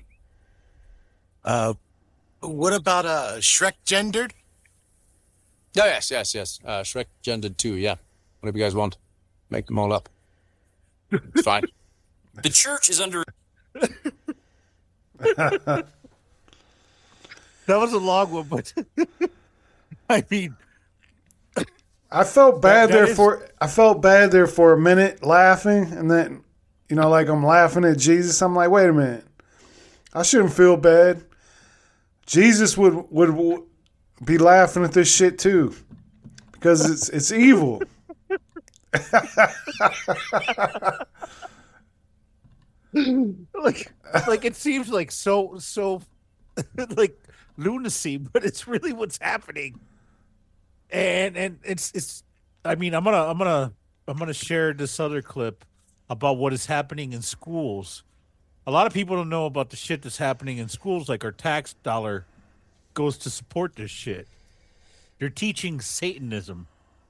What about Shrek gendered? Oh, yes. Shrek gendered too, yeah. Whatever you guys want. Make them all up. It's fine. The church is under... That was a long one, but I mean, I felt bad that I felt bad there for a minute, laughing, and then, like I'm laughing at Jesus. I'm like, wait a minute, I shouldn't feel bad. Jesus would be laughing at this shit too, because it's evil. like it seems like so like lunacy, but it's really what's happening. And it's I mean, I'm gonna share this other clip about what is happening in schools. A lot of people don't know about the shit that's happening in schools. Like, our tax dollar goes to support this shit. They're teaching Satanism.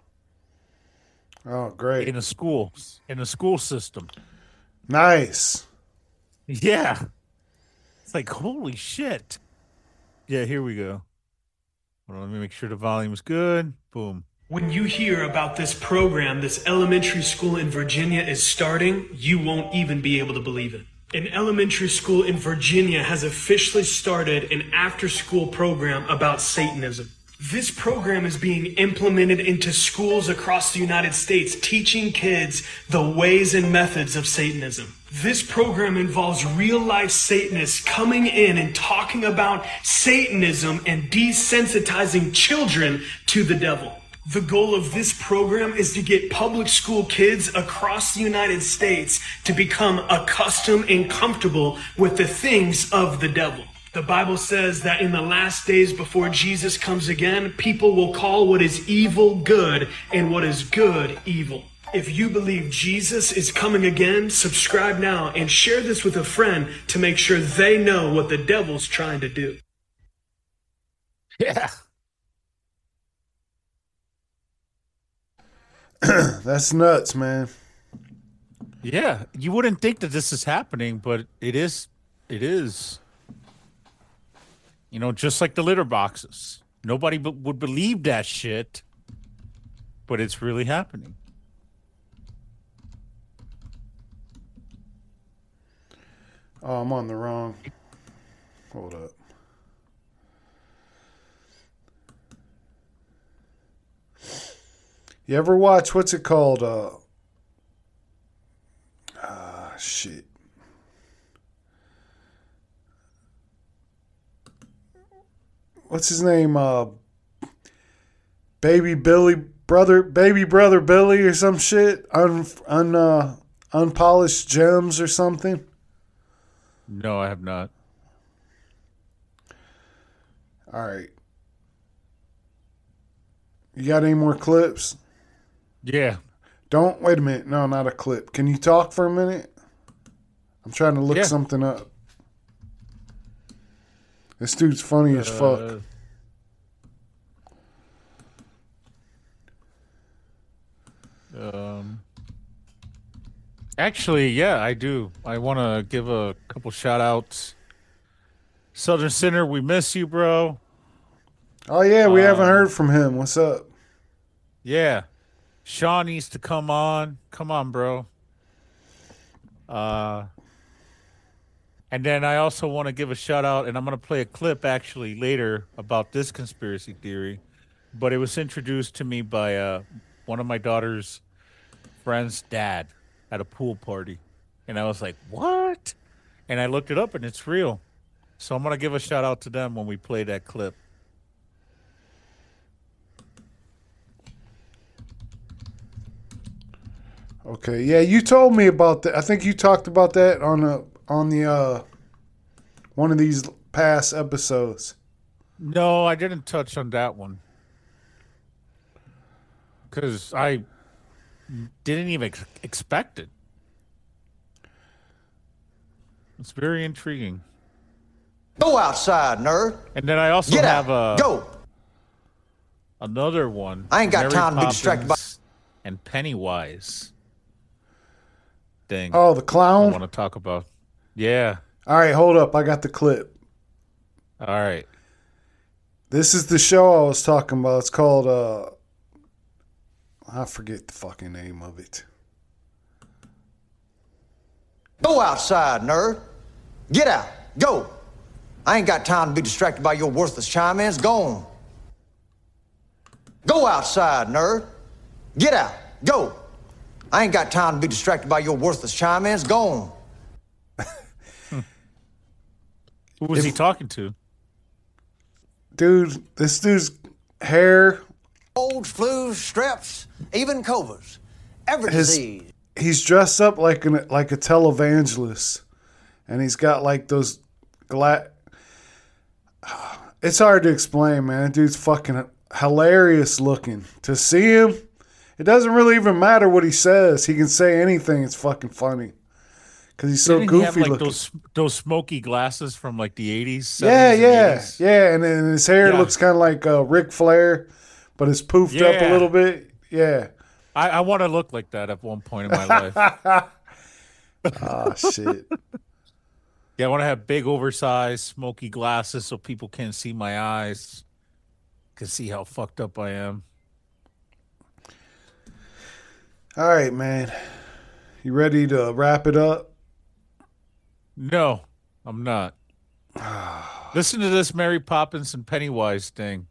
Oh, great. In a school system. Nice. Yeah. It's like, holy shit. Yeah, here we go. Hold on, let me make sure the volume's good. Boom. When you hear about this program, this elementary school in Virginia is starting, you won't even be able to believe it. An elementary school in Virginia has officially started an after-school program about Satanism. This program is being implemented into schools across the United States, teaching kids the ways and methods of Satanism. This program involves real-life Satanists coming in and talking about Satanism and desensitizing children to the devil. The goal of this program is to get public school kids across the United States to become accustomed and comfortable with the things of the devil. The Bible says that in the last days before Jesus comes again, people will call what is evil good and what is good evil. If you believe Jesus is coming again, subscribe now and share this with a friend to make sure they know what the devil's trying to do. Yeah. That's nuts, man. Yeah, you wouldn't think that this is happening, but it is. It is. Just like the litter boxes. Nobody would believe that shit, but it's really happening. Oh, I'm on the wrong. Hold up. You ever watch, what's it called? Shit. What's his name? Baby brother Billy or some shit? Unpolished Gems or something? No, I have not. All right. You got any more clips? Yeah. Wait a minute. No, not a clip. Can you talk for a minute? I'm trying to look something up. This dude's funny as fuck. Actually, yeah, I do. I want to give a couple shout outs. Southern Sinner, we miss you, bro. Oh, yeah, we haven't heard from him. What's up? Yeah. Sean needs to come on. Come on, bro. And then I also want to give a shout out, and I'm going to play a clip actually later about this conspiracy theory, but it was introduced to me by one of my daughter's friend's dad at a pool party. And I was like, what? And I looked it up, and it's real. So I'm going to give a shout out to them when we play that clip. Okay, yeah, you told me about that. I think you talked about that on the one of these past episodes. No, I didn't touch on that one because I didn't even expect it. It's very intriguing. Go outside, nerd. And then I also Get have out. Go. Another one. I ain't got Mary time to be Poppins distracted by. And Pennywise thing. Oh, the clown? I want to talk about. Yeah. All right, hold up. I got the clip. All right. This is the show I was talking about. It's called, I forget the fucking name of it. Go outside, nerd. Get out. Go. I ain't got time to be distracted by your worthless chime-ins. Go on. Go outside, nerd. Get out. Go. I ain't got time to be distracted by your worthless chime-ins. Go on. Who was he talking to? Dude, this dude's hair. Colds, flus, streps, even covers. Every disease. He's dressed up like a televangelist. And he's got like those It's hard to explain, man. That dude's fucking hilarious looking. To see him, it doesn't really even matter what he says. He can say anything. It's fucking funny. Because he's so Didn't goofy he have, like, looking. Those smoky glasses from like the 80s? Yeah, 70s, yeah. and 80s? Yeah, and then his hair Yeah. looks kind of like Ric Flair, but it's poofed up a Yeah. little bit. Yeah. I want to look like that at one point in my life. Oh, shit. Yeah, I want to have big, oversized, smoky glasses so people can't see my eyes. Can see how fucked up I am. All right, man. You ready to wrap it up? No, I'm not. Listen to this Mary Poppins and Pennywise thing.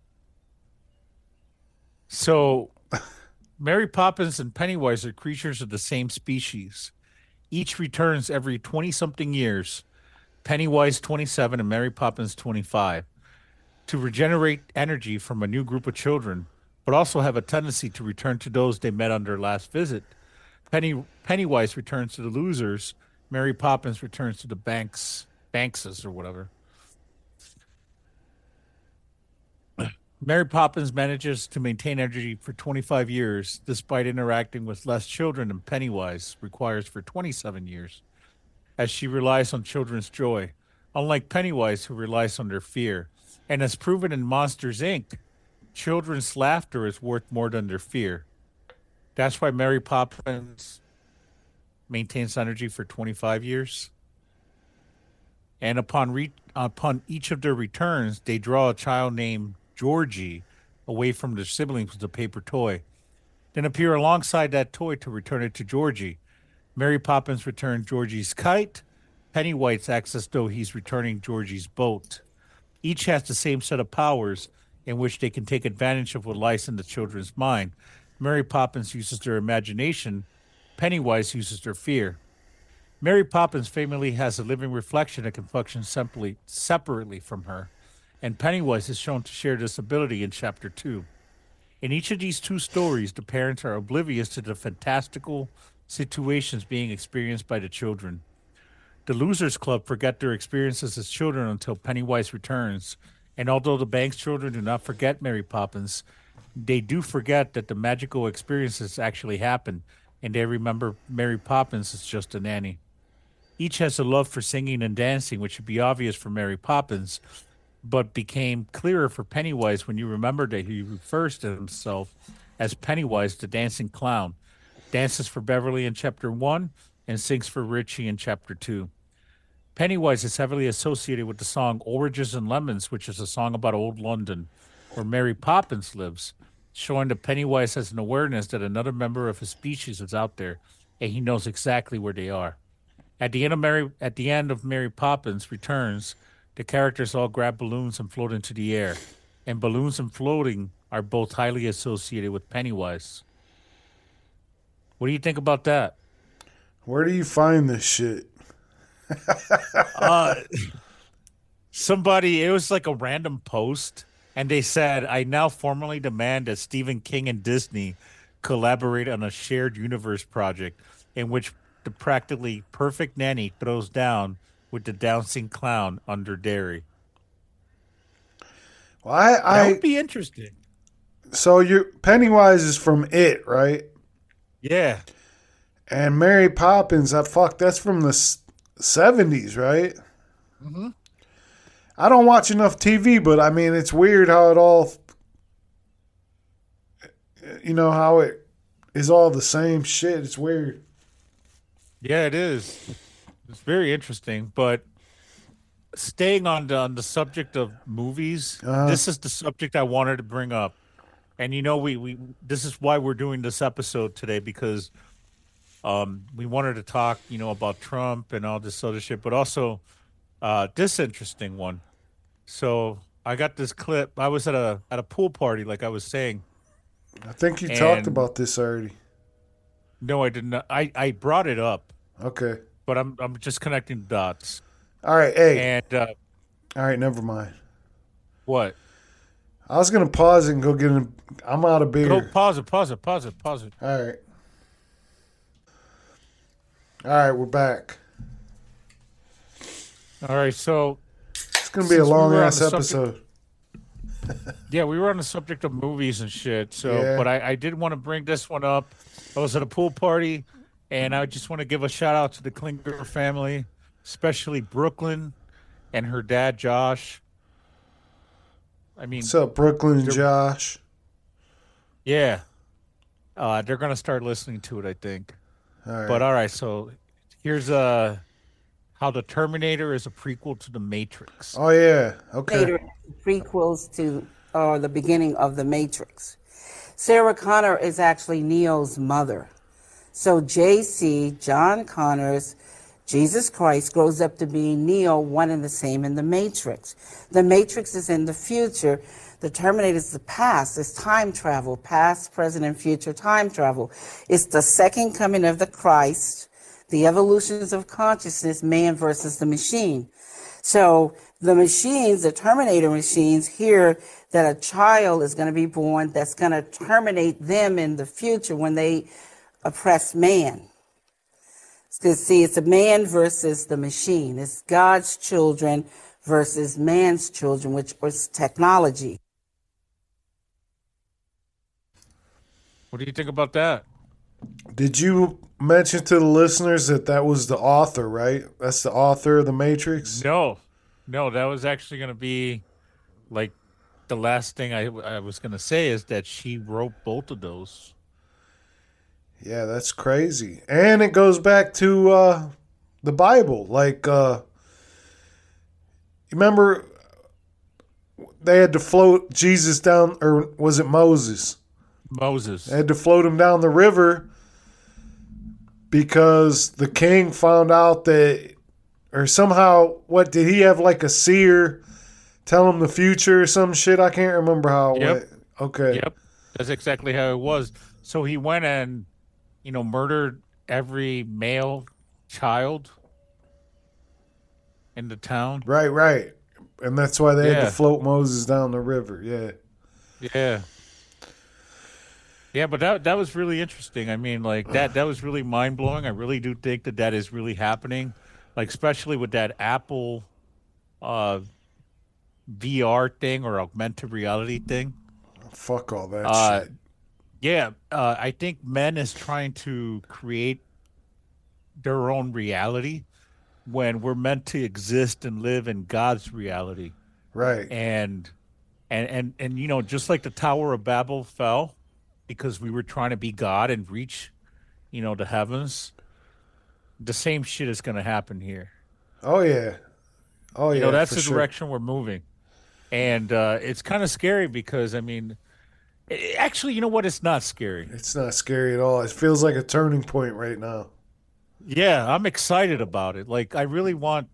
So, Mary Poppins and Pennywise are creatures of the same species. Each returns every 20-something years. Pennywise 27 and Mary Poppins 25. To regenerate energy from a new group of children, but also have a tendency to return to those they met on their last visit. Pennywise returns to the losers. Mary Poppins returns to the Bankses or whatever. Mary Poppins manages to maintain energy for 25 years, despite interacting with less children than Pennywise requires for 27 years, as she relies on children's joy, unlike Pennywise, who relies on their fear. And as proven in Monsters, Inc., children's laughter is worth more than their fear. That's why Mary Poppins maintains energy for 25 years. And upon each of their returns, they draw a child named Georgie away from their siblings with a paper toy, then appear alongside that toy to return it to Georgie. Mary Poppins returns Georgie's kite. Pennywise acts as though he's returning Georgie's boat. Each has the same set of powers in which they can take advantage of what lies in the children's mind. Mary Poppins uses their imagination. Pennywise uses their fear. Mary Poppins famously has a living reflection that can function separately from her, and Pennywise is shown to share this ability in Chapter 2. In each of these two stories, the parents are oblivious to the fantastical situations being experienced by the children. The Losers Club forget their experiences as children until Pennywise returns, and although the Banks children do not forget Mary Poppins, they do forget that the magical experiences actually happened, and they remember Mary Poppins as just a nanny. Each has a love for singing and dancing, which would be obvious for Mary Poppins, but became clearer for Pennywise when you remember that he refers to himself as Pennywise the Dancing Clown, dances for Beverly in Chapter 1, and sings for Richie in Chapter 2. Pennywise is heavily associated with the song Oranges and Lemons, which is a song about old London, where Mary Poppins lives, showing that Pennywise has an awareness that another member of his species is out there, and he knows exactly where they are. At the end of Mary Poppins Returns, the characters all grab balloons and float into the air, and balloons and floating are both highly associated with Pennywise. What do you think about that? Where do you find this shit? Somebody, it was like a random post, and they said, "I now formally demand that Stephen King and Disney collaborate on a shared universe project in which the practically perfect nanny throws down with the dancing clown under Derry." Well, that would be interesting. So Pennywise is from It, right? Yeah. And Mary Poppins, that's from the 70s, right? Mm-hmm. I don't watch enough TV, but I mean, it's weird how it all, how it is all the same shit. It's weird. Yeah, it is. It's very interesting. But staying on the subject of movies, this is the subject I wanted to bring up. And we this is why we're doing this episode today, because we wanted to talk, about Trump and all this other shit, but also this interesting one. So I got this clip. I was at a pool party, like I was saying. I think you talked about this already. No, I did not. I brought it up. Okay. But I'm just connecting the dots. All right, hey. And all right, never mind. What? I was gonna pause it and go get I'm out of beer. Go pause it. All right. All right, we're back. All right, so it's gonna be a long ass episode. Yeah, we were on the subject of movies and shit. So, Yeah. but I did want to bring this one up. I was at a pool party, and I just want to give a shout out to the Klinger family, especially Brooklyn and her dad, Josh. I mean, what's up, Brooklyn and Josh? Yeah. They're going to start listening to it, I think. All right. But all right, so here's how the Terminator is a prequel to the Matrix. Oh, yeah. Okay. Terminator prequels to the beginning of the Matrix. Sarah Connor is actually Neo's mother. So JC, John Connor's Jesus Christ, grows up to be Neo, one and the same in the Matrix. The Matrix is in the future. The Terminator is the past. It's time travel, past, present, and future time travel. It's the second coming of the Christ, the evolutions of consciousness, man versus the machine. So the machines, the Terminator machines, hear that a child is going to be born that's going to terminate them in the future when they oppress man. See, it's a man versus the machine. It's God's children versus man's children, which was technology. What do you think about that? Did you mention to the listeners that was the author, right? That's the author of The Matrix? No, that was actually going to be like the last thing I was going to say is that she wrote both of those. Yeah, that's crazy. And it goes back to the Bible. Like, remember they had to float Jesus down, or was it Moses? Moses. They had to float him down the river because the king found out that, or somehow, what, did he have like a seer tell him the future or some shit? I can't remember how it went. Okay. Yep. That's exactly how it was. So he went and, murdered every male child in the town. Right. And that's why they had to float Moses down the river. Yeah. Yeah, but that was really interesting. I mean, like that was really mind blowing. I really do think that is really happening. Like especially with that Apple VR thing or augmented reality thing. Fuck all that shit. Yeah, I think men is trying to create their own reality when we're meant to exist and live in God's reality. Right. And just like the Tower of Babel fell because we were trying to be God and reach, the heavens, the same shit is going to happen here. Oh, yeah. That's the direction we're moving. And it's kind of scary because, I mean, actually, you know what? It's not scary. It's not scary at all. It feels like a turning point right now. Yeah, I'm excited about it. Like I really want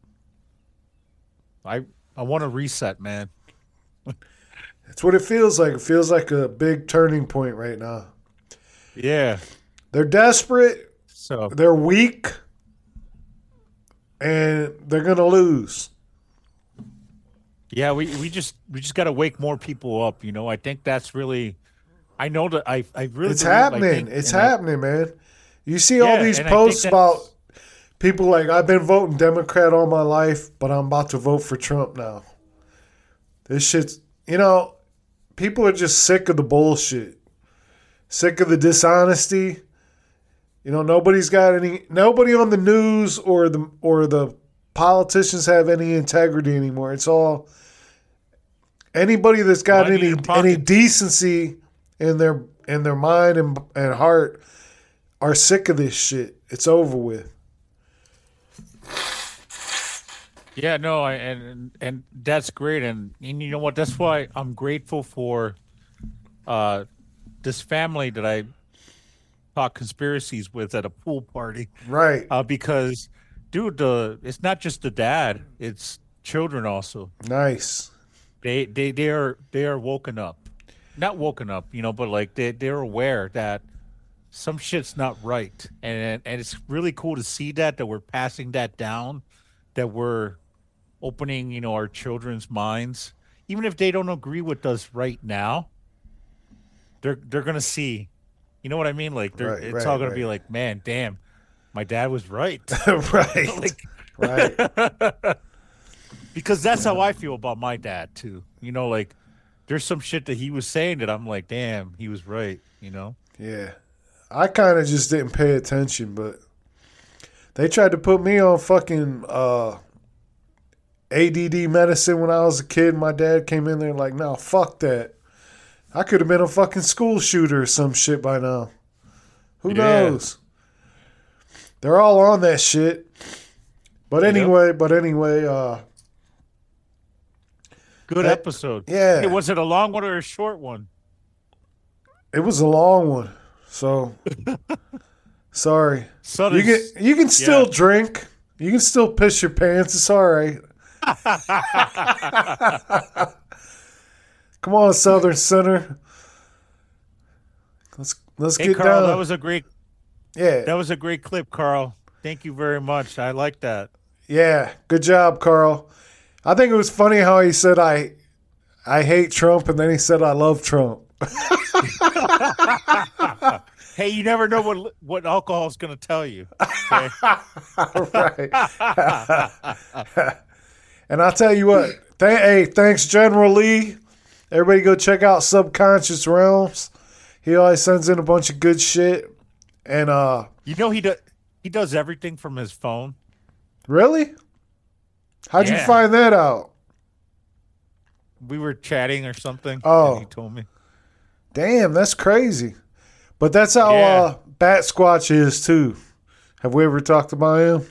I want to reset, man. That's what it feels like. It feels like a big turning point right now. Yeah. They're desperate. So they're weak. And they're gonna lose. Yeah, we just got to wake more people up, you know. I think that's really I know that I really It's believe, happening. It's happening, man. You see all these and I posts think about people like, I've been voting Democrat all my life, but I'm about to vote for Trump now. This shit's, you know, people are just sick of the bullshit, sick of the dishonesty. You know, nobody on the news or the politicians have any integrity anymore. It's all anybody that's got any decency in their mind and heart are sick of this shit. It's over with. Yeah, no, and that's great, and you know what? That's why I'm grateful for this family that I talk conspiracies with at a pool party, right? Because, dude, it's not just the dad; it's children also. Nice. They are woken up, not woken up, you know, but like they're aware that some shit's not right, and it's really cool to see that we're passing that down, that we're opening, you know, our children's minds, even if they don't agree with us right now. They're gonna see, you know what I mean? Like it's all gonna be like, man, damn, my dad was right, right, right. Because that's how I feel about my dad too. You know, like there's some shit that he was saying that I'm like, damn, he was right. You know? Yeah. I kind of just didn't pay attention, but they tried to put me on fucking ADD medicine when I was a kid. My dad came in there like, no, fuck that. I could have been a fucking school shooter or some shit by now. Who knows? They're all on that shit. But anyway, good episode. Yeah. Was it a long one or a short one? It was a long one. So sorry. You can still drink. You can still piss your pants. It's all right. Come on, Southern Center. Let's hey, get Carl, down. That was a great clip, Carl. Thank you very much. I like that. Yeah, good job, Carl. I think it was funny how he said I hate Trump, and then he said I love Trump. Hey, you never know what alcohol is going to tell you. Okay? Right. And I'll tell you what. Thanks, General Lee. Everybody go check out Subconscious Realms. He always sends in a bunch of good shit. And you know he does everything from his phone. Really? How'd you find that out? We were chatting or something. Oh, and he told me. Damn, that's crazy. But that's how Bat Squatch is too. Have we ever talked about him?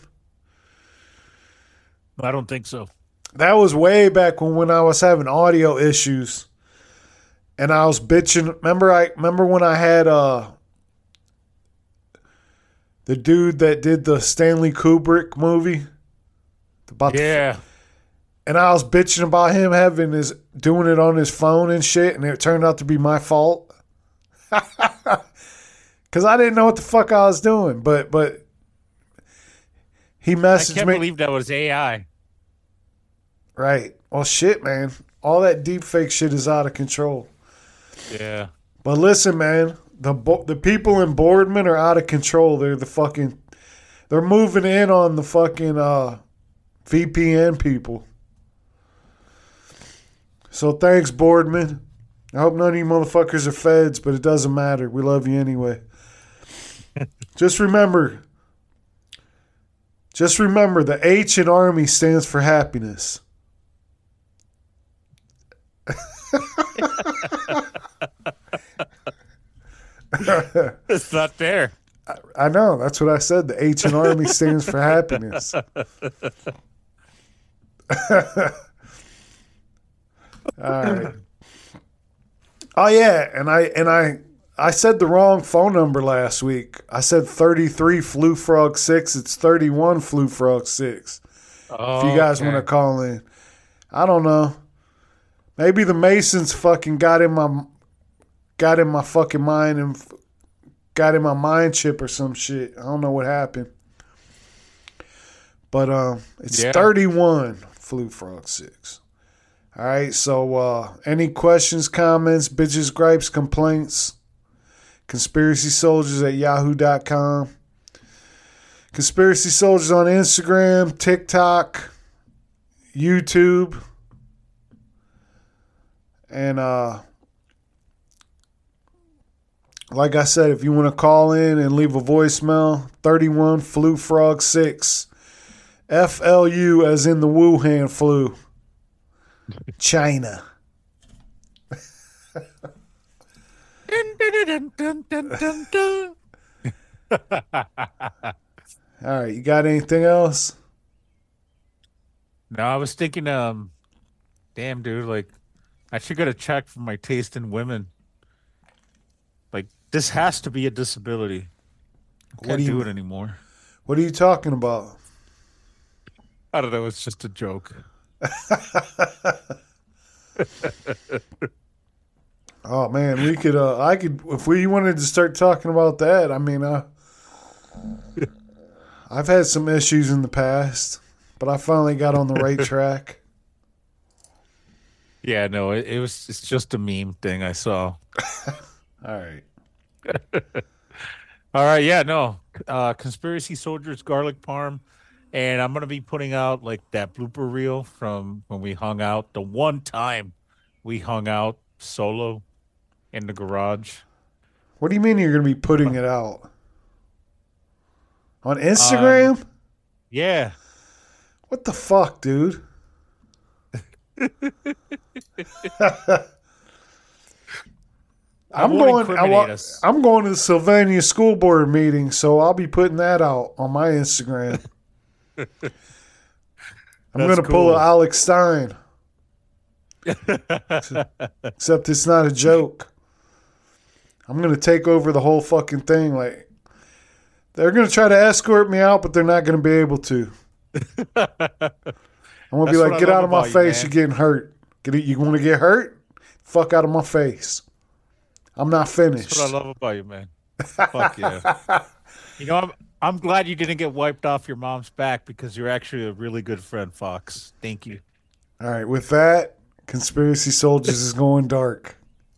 I don't think so. That was way back when I was having audio issues, and I was bitching. Remember when I had the dude that did the Stanley Kubrick movie? And I was bitching about him doing it on his phone and shit, and it turned out to be my fault. Because I didn't know what the fuck I was doing, but he messaged me. I can't believe that was AI. Right. Well, shit, man. All that deep fake shit is out of control. Yeah. But listen, man. The people in Boardman are out of control. They're moving in on the fucking VPN people. So thanks, Boardman. I hope none of you motherfuckers are feds, but it doesn't matter. We love you anyway. Just remember, the H in Army stands for happiness. It's not there. I know. That's what I said. The H in Army stands for happiness. All right. Oh yeah, and I said the wrong phone number last week. I said 33 Flu Frog 6. It's 31 Flu Frog 6. Oh, if you guys want to call in. I don't know. Maybe the Masons fucking got in my fucking mind and got in my mind chip or some shit. I don't know what happened. But it's 31 Flu Frog 6. All right, so any questions, comments, bitches, gripes, complaints, conspiracysoldiers@yahoo.com. Conspiracy Soldiers on Instagram, TikTok, YouTube, and like I said, if you want to call in and leave a voicemail, 31 Flu Frog 6. FLU as in the Wuhan flu. China. All right, you got anything else? No, I was thinking, damn, dude, like, I should get a check for my taste in women. Like, this has to be a disability. I can't do it anymore. What are you talking about? I don't know. It's just a joke. Oh man, we could. I could if we wanted to start talking about that. I mean, I've had some issues in the past, but I finally got on the right track. Yeah, no, it's just a meme thing I saw. All right. All right. Yeah, no. Conspiracy Soldiers garlic parm. And I'm going to be putting out like that blooper reel from when we hung out. The one time we hung out solo in the garage. What do you mean you're going to be putting it out? On Instagram? Yeah. What the fuck, dude? I'm going to the Sylvania School Board meeting, so I'll be putting that out on my Instagram. I'm going to pull an Alex Stein. Except it's not a joke. I'm going to take over the whole fucking thing. Like, they're going to try to escort me out, but they're not going to be able to. I'm going to be like, get out of my face. You're getting hurt. You want to get hurt? Fuck out of my face. I'm not finished. That's what I love about you, man. Fuck yeah. You know, I'm glad you didn't get wiped off your mom's back because you're actually a really good friend, Fox. Thank you. All right. With that, Conspiracy Soldiers is going dark.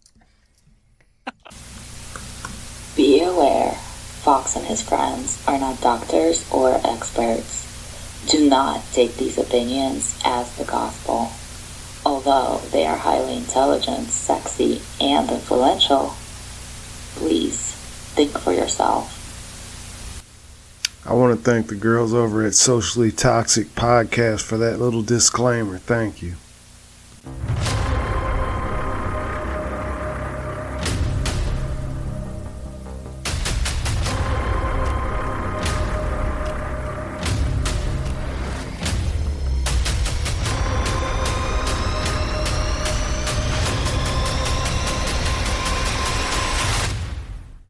Be aware, Fox and his friends are not doctors or experts. Do not take these opinions as the gospel. Although they are highly intelligent, sexy, and influential, please think for yourself. I want to thank the girls over at Socially Toxic Podcast for that little disclaimer. Thank you.